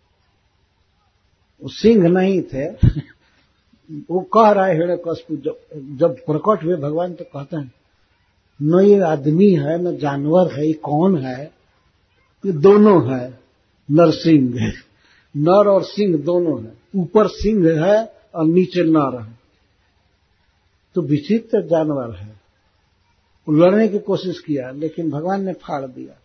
वो सिंह नहीं थे। वो कह रहा है हिरण्यकशिपु, जब प्रकट हुए भगवान तो कहते हैं न ये आदमी है न जानवर है, ये कौन है? ये दोनों है, नरसिंह है। नर और सिंह दोनों है, ऊपर सिंह है और नीचे नर है। तो विचित्र जानवर है। लड़ने की कोशिश किया लेकिन भगवान ने फाड़ दिया।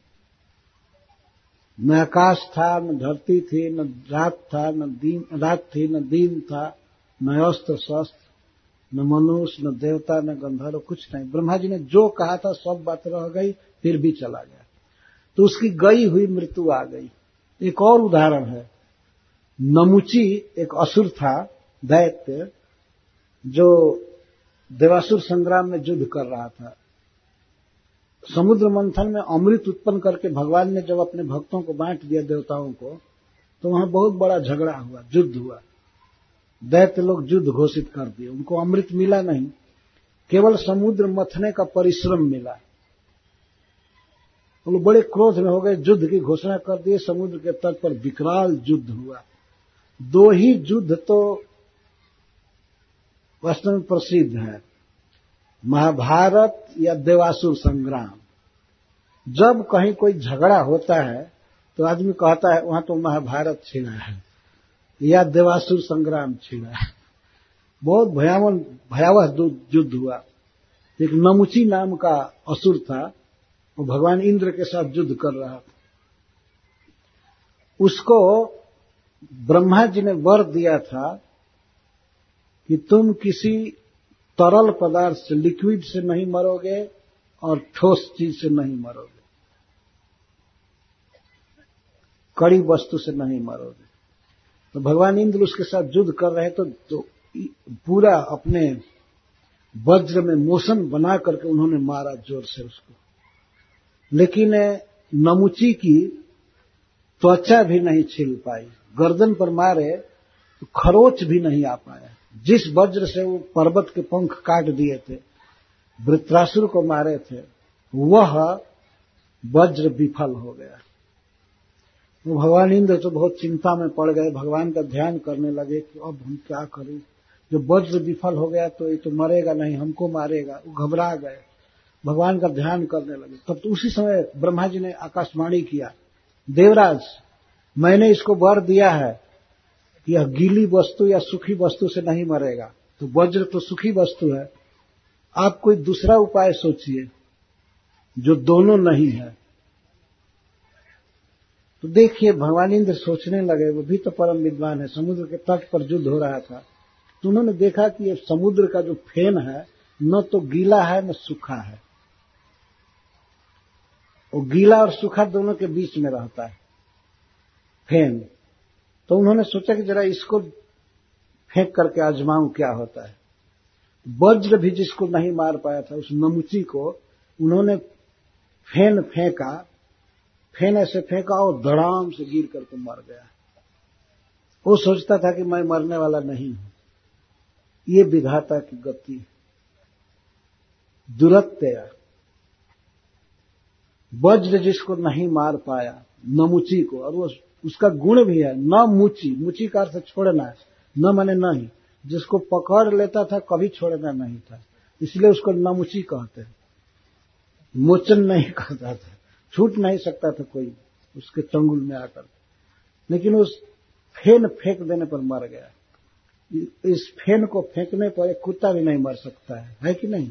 न आकाश था, न धरती थी, न रात था, न दिन रात थी, न दिन था, न अस्त्र शस्त्र, न मनुष्य, न देवता, न गंधर्व, कुछ नहीं। ब्रह्मा जी ने जो कहा था सब बात रह गई, फिर भी चला गया। तो उसकी गई हुई मृत्यु आ गई। एक और उदाहरण है, नमुची एक असुर था, दैत्य, जो देवासुर संग्राम में युद्ध कर रहा था। समुद्र मंथन में अमृत उत्पन्न करके भगवान ने जब अपने भक्तों को बांट दिया, देवताओं को, तो वहां बहुत बड़ा झगड़ा हुआ, युद्ध हुआ। दैत्य लोग युद्ध घोषित कर दिए, उनको अमृत मिला नहीं, केवल समुद्र मथने का परिश्रम मिला। वो लोग बड़े क्रोध में हो गए, युद्ध की घोषणा कर दिए। समुद्र के तट पर विकराल युद्ध हुआ। दो ही युद्ध तो वास्तव में प्रसिद्ध है, महाभारत या देवासुर संग्राम। जब कहीं कोई झगड़ा होता है तो आदमी कहता है वहां तो महाभारत छिड़ा है या देवासुर संग्राम छिड़ा है। बहुत भयावह युद्ध हुआ। एक नमुची नाम का असुर था, वो भगवान इंद्र के साथ युद्ध कर रहा था। उसको ब्रह्मा जी ने वर दिया था कि तुम किसी तरल पदार्थ से, लिक्विड से नहीं मरोगे और ठोस चीज से नहीं मरोगे, कड़ी वस्तु से नहीं मरोगे। तो भगवान इंद्र उसके साथ युद्ध कर रहे तो पूरा अपने वज्र में मोशन बना करके उन्होंने मारा जोर से उसको। लेकिन नमुची की त्वचा भी नहीं छिल पाई, गर्दन पर मारे तो खरोच भी नहीं आ पाया। जिस वज्र से वो पर्वत के पंख काट दिए थे, वृत्रासुर को मारे थे, वह वज्र विफल हो गया। वो भगवान इंद्र तो बहुत चिंता में पड़ गए, भगवान का ध्यान करने लगे कि अब हम क्या करें, जो वज्र विफल हो गया तो ये तो मरेगा नहीं, हमको मारेगा। वो घबरा गए, भगवान का ध्यान करने लगे। तब तो उसी समय ब्रह्मा जी ने आकाशवाणी किया, देवराज, मैंने इसको वर दिया है कि यह गीली वस्तु या सूखी वस्तु से नहीं मरेगा। तो वज्र तो सूखी वस्तु है, आप कोई दूसरा उपाय सोचिए जो दोनों नहीं है। तो देखिए भगवान इंद्र सोचने लगे, वो भी तो परम विद्वान है। समुद्र के तट पर युद्ध हो रहा था, तो उन्होंने देखा कि ये समुद्र का जो फेन है न तो गीला है न सूखा है, वो गीला और सूखा दोनों के बीच में रहता है फेन। तो उन्होंने सोचा कि जरा इसको फेंक करके आजमाऊं क्या होता है। वज्र भी जिसको नहीं मार पाया था, उस नमुची को उन्होंने फेन फेंका, फेन ऐसे फेंका और धड़ाम से गिर करके मर गया। वो सोचता था कि मैं मरने वाला नहीं हूं। ये विधाता की गति, दुरत्या। वज्र जिसको नहीं मार पाया, नमुची को, और वो उसका गुण भी है न मुची, मुची का अर्थ छोड़ना है, न माने नहीं, जिसको पकड़ लेता था कभी छोड़ना नहीं था, इसलिए उसको नमुची कहते हैं। मोचन नहीं करता था, छूट नहीं सकता था कोई उसके चंगुल में आकर, लेकिन उस फेन फेंक देने पर मर गया। इस फेन को फेंकने पर एक कुत्ता भी नहीं मर सकता है कि नहीं?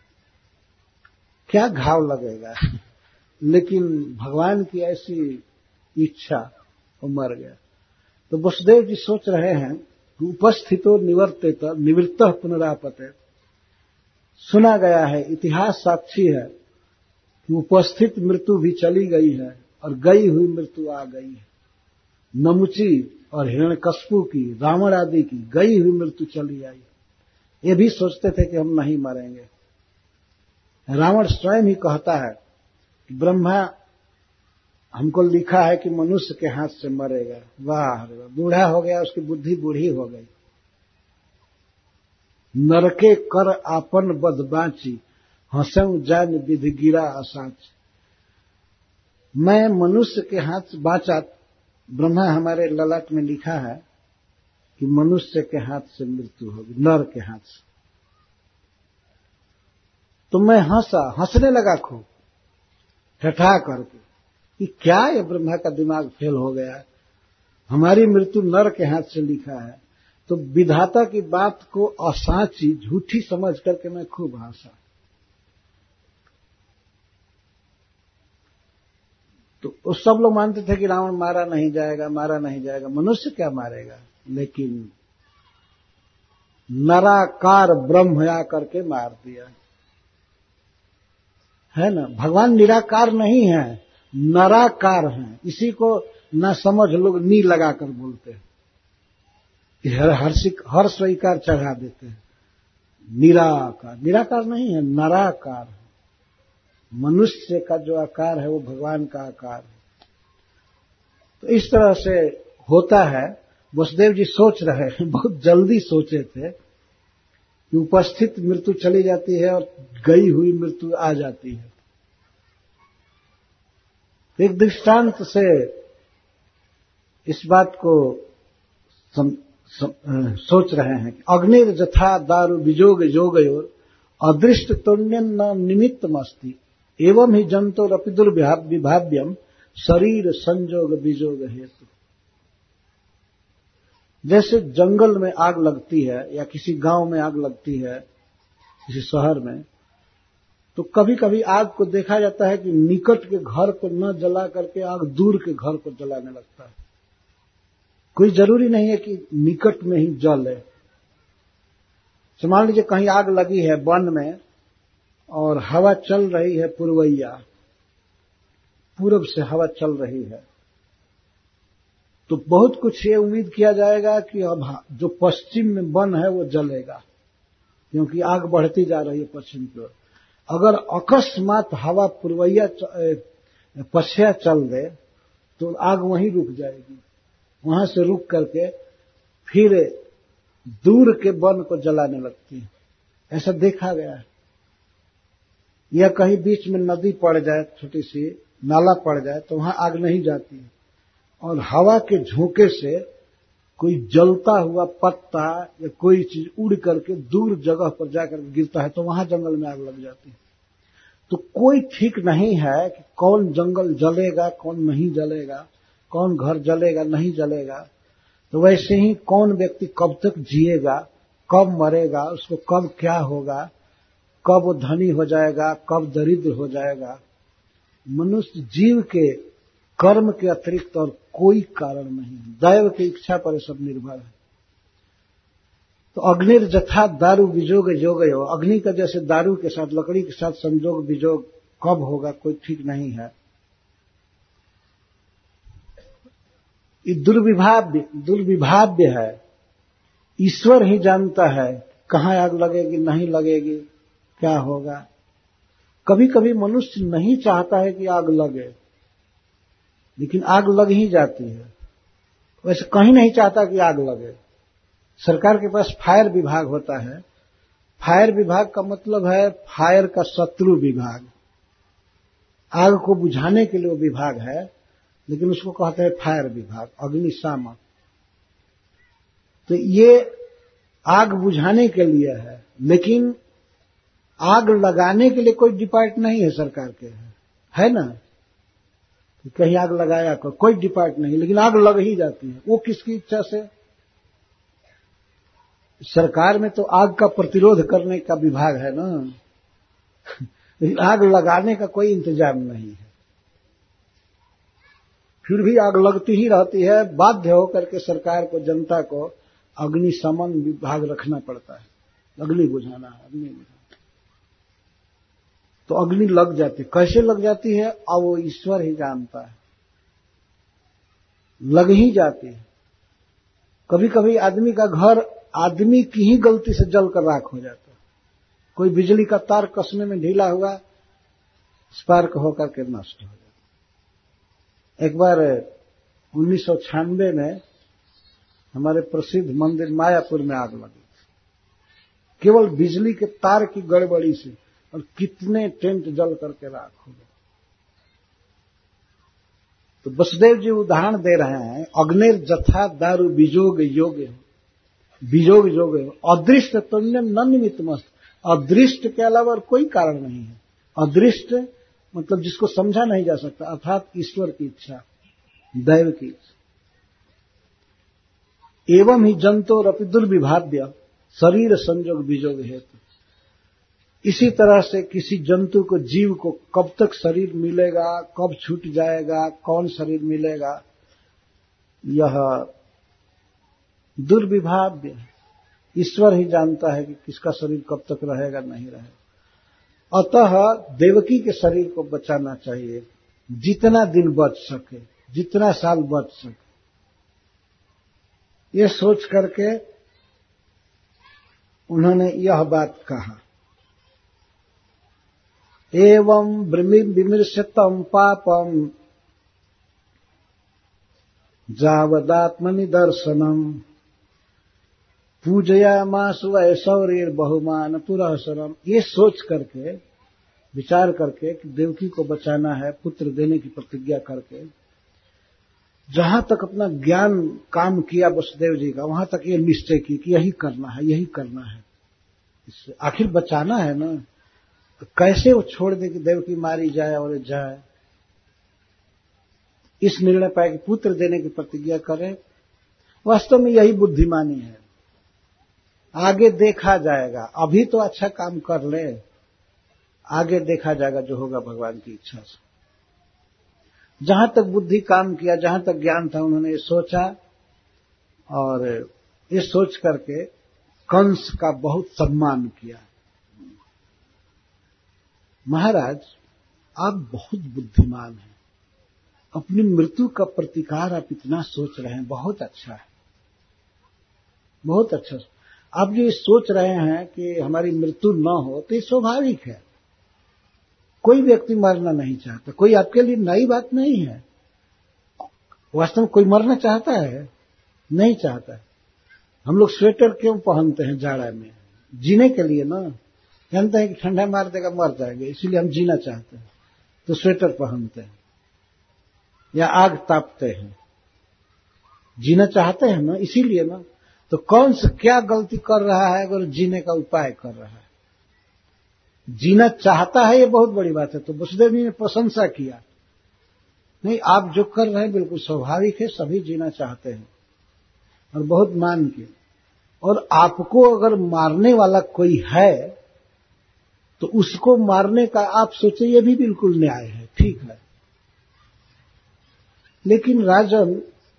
क्या घाव लगेगा। लेकिन भगवान की ऐसी इच्छा, वो मर गया। तो वसुदेव जी सोच रहे हैं कि उपस्थितो निवर्तेत निवृत्तः पुनरापते। सुना गया है, इतिहास साक्षी है कि उपस्थित मृत्यु भी चली गई है और गई हुई मृत्यु आ गई है। नमुची और हिरण्यकश्यप की, रावण आदि की गई हुई मृत्यु चली आई। ये भी सोचते थे कि हम नहीं मरेंगे। रावण स्वयं ही कहता है कि ब्रह्मा हमको लिखा है कि मनुष्य के हाथ से मरेगा। वाह, बूढ़ा हो गया, उसकी बुद्धि बूढ़ी हो गई। नरके कर आपन बद बाची, हंसऊ जान विधि गिरा असाच। मैं मनुष्य के हाथ से बाचा, ब्रह्मा हमारे ललाट में लिखा है कि मनुष्य के हाथ से मृत्यु होगी, नर के हाथ से। तो मैं हंसने लगा खूब ठठा करके कि क्या ये ब्रह्मा का दिमाग फेल हो गया, हमारी मृत्यु नर के हाथ से लिखा है। तो विधाता की बात को असाची झूठी समझ करके मैं खूब हंसा। तो सब लोग मानते थे कि रावण मारा नहीं जाएगा, मारा नहीं जाएगा, मनुष्य क्या मारेगा, लेकिन नराकार ब्रह्म आकर के मार दिया, है ना। भगवान निराकार नहीं है, नराकार हैं। इसी को ना समझ लोग नी लगाकर बोलते हैं, हर स्वीकार चढ़ा देते हैं। निराकार, निराकार नहीं है, नराकार है। मनुष्य का जो आकार है वो भगवान का आकार है। तो इस तरह से होता है। वसुदेव जी सोच रहे हैं, बहुत जल्दी सोचे थे कि उपस्थित मृत्यु चली जाती है और गई हुई मृत्यु आ जाती है। एक दृष्टांत से इस बात को सोच रहे हैं कि अग्निर जथा दारु बीजोग योगयोर अदृष्ट तुण्यं न निमित्तमस्ति एवं ही जंतोरपि दुर्विभाव्यम शरीर संजोग बीजोग हेतु। जैसे जंगल में आग लगती है या किसी गांव में आग लगती है, किसी शहर में, तो कभी कभी आग को देखा जाता है कि निकट के घर को न जला करके आग दूर के घर को जलाने लगता है। कोई जरूरी नहीं है कि निकट में ही जले। तो मान लीजिए कहीं आग लगी है वन में और हवा चल रही है पूर्वैया, पूरब से हवा चल रही है, तो बहुत कुछ ये उम्मीद किया जाएगा कि अब जो पश्चिम में वन है वो जलेगा, क्योंकि आग बढ़ती जा रही है पश्चिम की ओर। अगर अकस्मात हवा पूर्वैया पश्चिम चल दे तो आग वहीं रुक जाएगी, वहां से रुक करके फिर दूर के वन को जलाने लगती है। ऐसा देखा गया है। या कहीं बीच में नदी पड़ जाए, छोटी सी नाला पड़ जाए, तो वहां आग नहीं जाती है, और हवा के झोंके से कोई जलता हुआ पत्ता या कोई चीज उड़ करके दूर जगह पर जाकर गिरता है, तो वहां जंगल में आग लग जाती है। तो कोई ठीक नहीं है कि कौन जंगल जलेगा, कौन नहीं जलेगा, कौन घर जलेगा नहीं जलेगा। तो वैसे ही कौन व्यक्ति कब तक जिएगा, कब मरेगा, उसको कब क्या होगा, कब वो धनी हो जाएगा, कब दरिद्र हो जाएगा, मनुष्य जीव के कर्म के अतिरिक्त और कोई कारण नहीं। दैव की इच्छा पर सब निर्भर है। तो अग्निर जथा दारु विजोग योगयो, अग्नि का जैसे दारू के साथ, लकड़ी के साथ संजोग विजोग कब होगा कोई ठीक नहीं है। ये दुर्विभाव्य है। ईश्वर ही जानता है कहां आग लगेगी, नहीं लगेगी, क्या होगा। कभी कभी मनुष्य नहीं चाहता है कि आग लगे, लेकिन आग लग ही जाती है। वैसे कहीं नहीं चाहता कि आग लगे। सरकार के पास फायर विभाग होता है। फायर विभाग का मतलब है फायर का शत्रु विभाग। आग को बुझाने के लिए वो विभाग है, लेकिन उसको कहते हैं फायर विभाग, अग्निशामक। तो ये आग बुझाने के लिए है, लेकिन आग लगाने के लिए कोई डिपार्ट नहीं है सरकार के, है ना। तो कहीं आग लगाया कोई डिपार्ट नहीं, लेकिन आग लग ही जाती है। वो किसकी इच्छा से? सरकार में तो आग का प्रतिरोध करने का विभाग है ना, लेकिन आग लगाने का कोई इंतजाम नहीं है। फिर भी आग लगती ही रहती है। बाध्य होकर के सरकार को, जनता को अग्निशमन विभाग रखना पड़ता है। अग्नि बुझाना है, अग्नि बुझाना। तो अग्नि लग जाती, कैसे लग जाती है अब वो ईश्वर ही जानता है, लग ही जाती है। कभी कभी आदमी का घर आदमी की ही गलती से जलकर राख हो जाता है। कोई बिजली का तार कसने में ढीला हुआ, स्पार्क होकर के नष्ट हो जाता। एक बार 1996 में हमारे प्रसिद्ध मंदिर मायापुर में आग लगी, केवल बिजली के तार की गड़बड़ी से, और कितने टेंट जल करके राख हो गए। तो वसुदेव जी उदाहरण दे रहे हैं, अग्निर जथा दारु बीजोग योग, बीजोग योग अदृष्ट तुण्यम न निमित्तमस्त। अदृष्ट के अलावा और कोई कारण नहीं है। अदृष्ट मतलब जिसको समझा नहीं जा सकता, अर्थात ईश्वर की इच्छा, दैव की इच्छा। एवं ही जंतोरपि दुर्विभाव्य शरीर संयोग बीजोग हेतु। इसी तरह से किसी जंतु को, जीव को कब तक शरीर मिलेगा, कब छूट जाएगा, कौन शरीर मिलेगा, यह दुर्विभाव्य है। ईश्वर ही जानता है कि किसका शरीर कब तक रहेगा, नहीं रहेगा। अतः देवकी के शरीर को बचाना चाहिए, जितना दिन बच सके, जितना साल बच सके। ये सोच करके उन्होंने यह बात कहा। एवं विमृश्यतम पापम जावदात्मनिदर्शनम पूजयामासु वै शौर्य बहुमान पुरःसरम। ये सोच करके, विचार करके कि देवकी को बचाना है, पुत्र देने की प्रतिज्ञा करके, जहां तक अपना ज्ञान काम किया वसुदेव जी का, वहां तक ये निश्चय की कि यही करना है, यही करना है। इससे आखिर बचाना है ना, तो कैसे वो छोड़ दे कि देवकी मारी जाए और जाए। इस निर्णय पाए कि पुत्र देने की प्रतिज्ञा करें। वास्तव में यही बुद्धिमानी है। आगे देखा जाएगा, अभी तो अच्छा काम कर ले, आगे देखा जाएगा जो होगा भगवान की इच्छा से। जहां तक बुद्धि काम किया, जहां तक ज्ञान था, उन्होंने ये सोचा, और ये सोच करके कंस का बहुत सम्मान किया। महाराज, आप बहुत बुद्धिमान हैं, अपनी मृत्यु का प्रतिकार आप इतना सोच रहे हैं, बहुत अच्छा है, बहुत अच्छा। आप जो सोच रहे हैं कि हमारी मृत्यु न हो, तो ये स्वाभाविक है। कोई व्यक्ति मरना नहीं चाहता, कोई आपके लिए नई बात नहीं है। वास्तव में कोई मरना चाहता है? नहीं चाहता है। हम लोग स्वेटर क्यों पहनते हैं जाड़ा में? जीने के लिए ना। जानते हैं कि ठंडा मार देगा, मर जाएंगे, इसीलिए हम जीना चाहते हैं, तो स्वेटर पहनते हैं या आग तापते हैं। जीना चाहते हैं ना, इसीलिए ना। तो कौन सा क्या गलती कर रहा है अगर जीने का उपाय कर रहा है? जीना चाहता है, ये बहुत बड़ी बात है। तो वसुदेव जी ने प्रशंसा किया, नहीं, आप जो कर रहे हैं बिल्कुल स्वाभाविक है, सभी जीना चाहते हैं, और बहुत मान के। और आपको अगर मारने वाला कोई है तो उसको मारने का आप सोचे, ये भी बिल्कुल न्याय है, ठीक है। लेकिन राजन,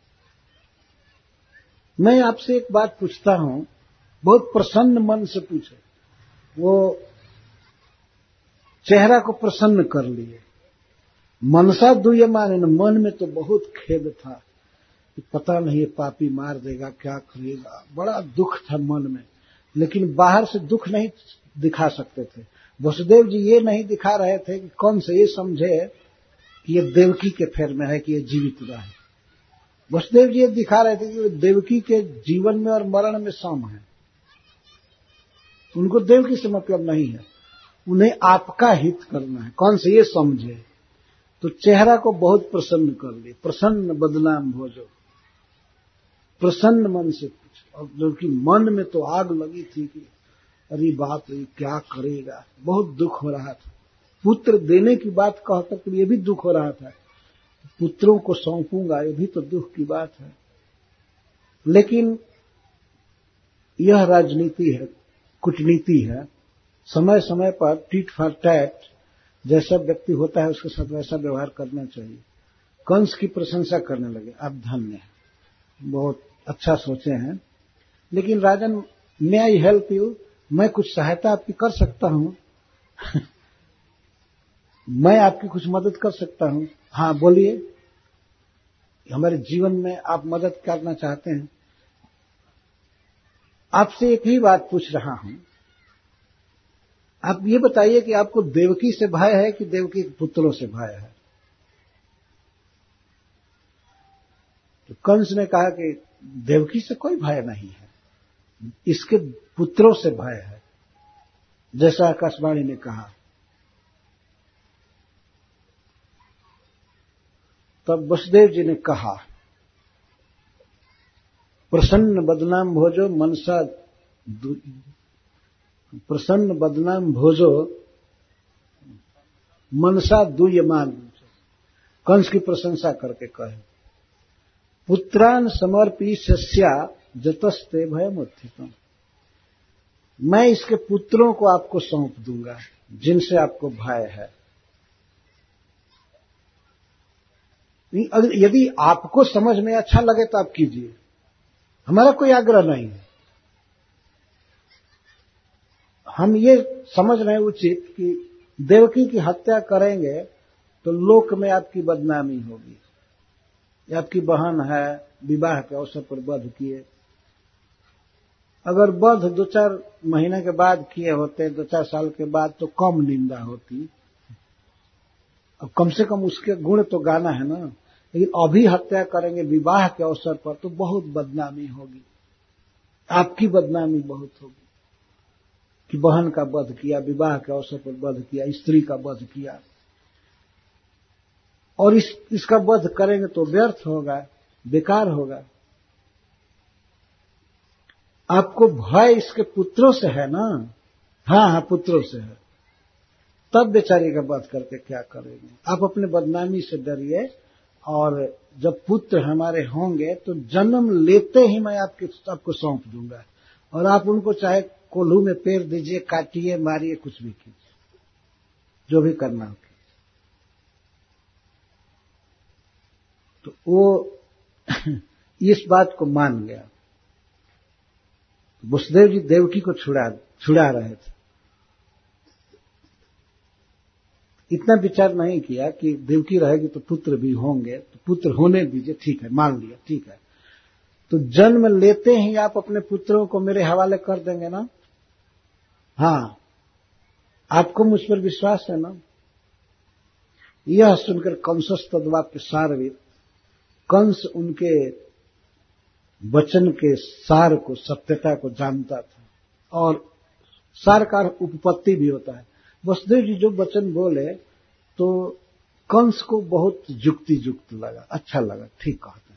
मैं आपसे एक बात पूछता हूं, बहुत प्रसन्न मन से पूछे। वो चेहरा को प्रसन्न कर लिए, मनसा दूयमान, मन में तो बहुत खेद था कि पता नहीं ये पापी मार देगा, क्या करेगा, बड़ा दुख था मन में। लेकिन बाहर से दुख नहीं दिखा सकते थे। वसुदेव जी ये नहीं दिखा रहे थे कि कौन से ये समझे कि ये देवकी के फेर में है कि ये जीवित रहे। वसुदेव जी ये दिखा रहे थे कि देवकी के जीवन में और मरण में सम है, उनको देवकी से मतलब नहीं है, उन्हें आपका हित करना है। कौन से ये समझे, तो चेहरा को बहुत प्रसन्न कर लिए। प्रसन्न बदनाम भोजो, प्रसन्न मन से पूछा। और जो कि मन में तो आग लगी थी कि अरे बाप रे, क्या करेगा, बहुत दुख हो रहा था। पुत्र देने की बात कहकर के ये भी दुख हो रहा था, पुत्रों को सौंपूंगा, ये भी तो दुख की बात है। लेकिन यह राजनीति है, कूटनीति है। समय समय पर टिट फॉर टैट जैसा व्यक्ति होता है उसके साथ वैसा व्यवहार करना चाहिए। कंस की प्रशंसा करने लगे, आप धन्य हैं, बहुत अच्छा सोचे हैं। लेकिन राजन, मे आई हेल्प यू, मैं कुछ सहायता आपकी कर सकता हूं? मैं आपकी कुछ मदद कर सकता हूं? हाँ बोलिए, हमारे जीवन में आप मदद करना चाहते हैं। आपसे एक ही बात पूछ रहा हूं, आप ये बताइए कि आपको देवकी से भय है कि देवकी के पुत्रों से भय है? तो कंस ने कहा कि देवकी से कोई भय नहीं है, इसके पुत्रों से भय है, जैसा आकाशवाणी ने कहा। तब वसुदेव जी ने कहा, प्रसन्न बदनाम भोजो मनसा प्रसन्न बदनाम भोजो मनसा दूयमान, कंस की प्रशंसा करके कहे, पुत्रान समर्पी शस्या जतस्ते भयमुत्थितम, मैं इसके पुत्रों को आपको सौंप दूंगा जिनसे आपको भय है। यदि आपको समझ में अच्छा लगे तो आप कीजिए, हमारा कोई आग्रह नहीं है। हम ये समझ रहे हैं उचित कि देवकी की हत्या करेंगे तो लोक में आपकी बदनामी होगी। ये आपकी बहन है, विवाह के अवसर पर वध किए, अगर वध 2-4 महीने के बाद किए होते, 2-4 साल के बाद, तो कम निंदा होती। अब कम से कम उसके गुण तो गाना है ना। लेकिन अभी हत्या करेंगे विवाह के अवसर पर तो बहुत बदनामी होगी, आपकी बदनामी बहुत होगी कि बहन का वध किया, विवाह के अवसर पर वध किया, स्त्री का वध किया। और इसका वध करेंगे तो व्यर्थ होगा, बेकार होगा। आपको भय इसके पुत्रों से है ना? हाँ, पुत्रों से है। तब बेचारी का वध करके क्या करेंगे? आप अपने बदनामी से डरिए, और जब पुत्र हमारे होंगे तो जन्म लेते ही मैं आपको सौंप दूंगा, और आप उनको चाहे कोल्हू में पेर दीजिए, काटिए, मारिए, कुछ भी कीजिए, जो भी करना हो। तो वो इस बात को मान गया। वसुदेव जी देवकी को छुड़ा रहे थे। इतना विचार नहीं किया कि देवकी रहेगी तो पुत्र भी होंगे, तो पुत्र होने दीजिए, ठीक है, मान लिया, ठीक है। तो जन्म लेते ही आप अपने पुत्रों को मेरे हवाले कर देंगे ना? हाँ, आपको मुझ पर विश्वास है ना? यह सुनकर कंसस्तद्वाक्य सारविद, कंस उनके वचन के सार को, सत्यता को जानता था, और सार का उपपत्ति भी होता है। वसुदेव जी जो वचन बोले तो कंस को बहुत युक्ति लगा, अच्छा लगा, ठीक कहते हैं।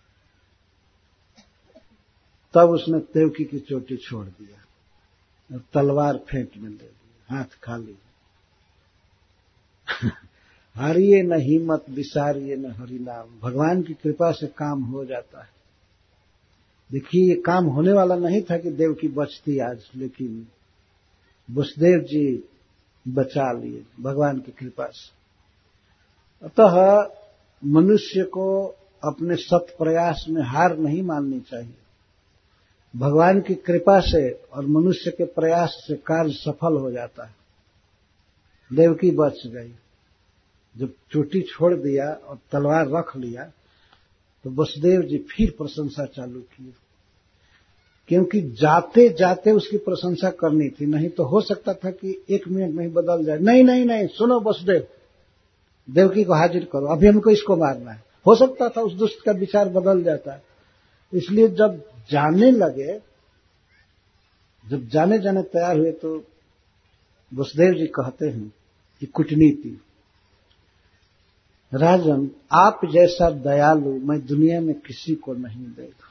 तब उसने देवकी की चोटी छोड़ दिया, तलवार फेंक में दे दी, हाथ खाली। हारिए न हिम्मत, विसारिए न हरि नाम। भगवान की कृपा से काम हो जाता है। देखिए, ये काम होने वाला नहीं था कि देवकी बचती आज, लेकिन वसुदेव जी बचा लिए भगवान की कृपा से। अतः मनुष्य को अपने सत प्रयास में हार नहीं माननी चाहिए। भगवान की कृपा से और मनुष्य के प्रयास से कार्य सफल हो जाता है। देवकी बच गई। जब चोटी छोड़ दिया और तलवार रख लिया तो वसुदेव जी फिर प्रशंसा चालू की, क्योंकि जाते जाते उसकी प्रशंसा करनी थी, नहीं तो हो सकता था कि 1 मिनट में ही बदल जाए। नहीं नहीं नहीं, सुनो वसुदेव, देवकी को हाजिर करो, अभी हमको इसको मारना है। हो सकता था उस दुष्ट का विचार बदल जाता। इसलिए जब जाने लगे, जब जाने तैयार हुए, तो वसुदेव जी कहते हैं कि कूटनीति, राजन, आप जैसा दयालु मैं दुनिया में किसी को नहीं देखा।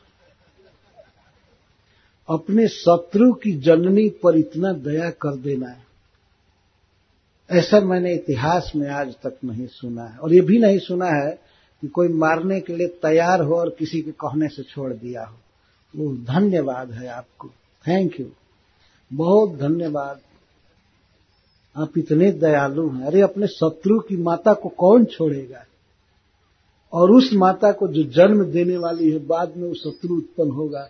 अपने शत्रु की जननी पर इतना दया कर देना है, ऐसा मैंने इतिहास में आज तक नहीं सुना है। और ये भी नहीं सुना है कि कोई मारने के लिए तैयार हो और किसी के कहने से छोड़ दिया हो। वो धन्यवाद है आपको, थैंक यू, बहुत धन्यवाद, आप इतने दयालु हैं। अरे, अपने शत्रु की माता को कौन छोड़ेगा? और उस माता को जो जन्म देने वाली है, बाद में वो शत्रु उत्पन्न होगा।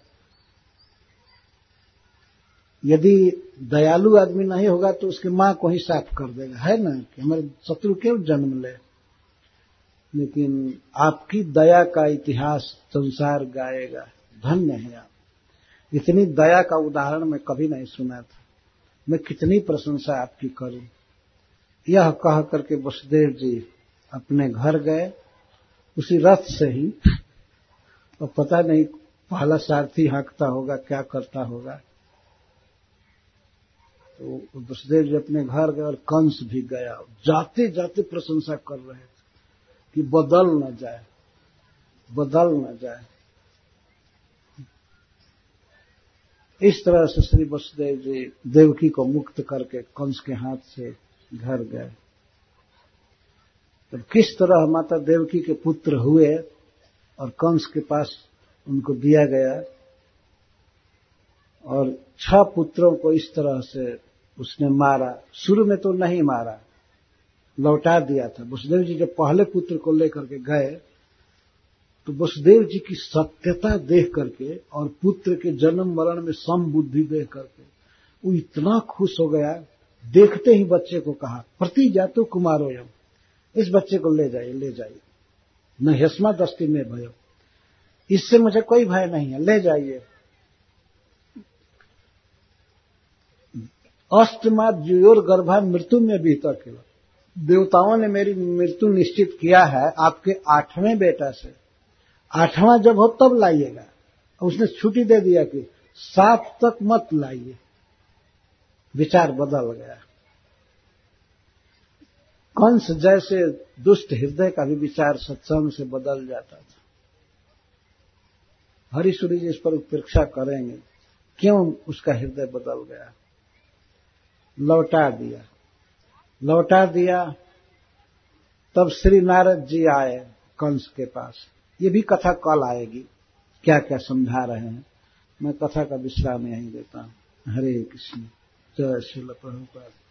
यदि दयालु आदमी नहीं होगा तो उसकी मां को ही साफ कर देगा, है ना, कि हमारे शत्रु क्यों जन्म ले। लेकिन आपकी दया का इतिहास संसार गाएगा। धन्य है आप, इतनी दया का उदाहरण मैं कभी नहीं सुना था। मैं कितनी प्रशंसा आपकी करूं। यह कह करके वसुदेव जी अपने घर गए, उसी रथ से ही। और पता नहीं पहला सारथी हाँकता होगा, क्या करता होगा। तो वसुदेव जी अपने घर गए और कंस भी गया। जाते जाते प्रशंसा कर रहे थे कि बदल न जाए, बदल न जाए। इस तरह से श्री वसुदेव जी देवकी को मुक्त करके कंस के हाथ से घर गए। तो किस तरह माता देवकी के पुत्र हुए और कंस के पास उनको दिया गया, और 6 पुत्रों को इस तरह से उसने मारा। शुरू में तो नहीं मारा, लौटा दिया था। वसुदेव जी जब पहले पुत्र को लेकर के गए तो वसुदेव जी की सत्यता देख करके और पुत्र के जन्म मरण में समबुद्धि देख करके वो इतना खुश हो गया, देखते ही बच्चे को कहा, प्रति जातो कुमारोयम, इस बच्चे को ले जाइए, ले जाइए, न हस्मा दस्ती में भयो, इससे मुझे कोई भय नहीं है, ले जाइए। अष्टमा जुयोर गर्भा मृत्यु में भी तक, देवताओं ने मेरी मृत्यु निश्चित किया है आपके 8वें बेटा से, 8वां जब हो तब लाइएगा। उसने छुट्टी दे दिया कि 7 तक मत लाइए। विचार बदल गया। कंस जैसे दुष्ट हृदय का भी विचार सत्संग से बदल जाता था। हरिसूरी जी इस पर उत्प्रेक्षा करेंगे क्यों उसका हृदय बदल गया। लौटा दिया। तब श्री नारद जी आए कंस के पास। ये भी कथा कल आएगी, क्या क्या समझा रहे हैं। मैं कथा का विश्राम यहीं देता हूं। हरे कृष्ण। जय श्रील प्रभुपाद।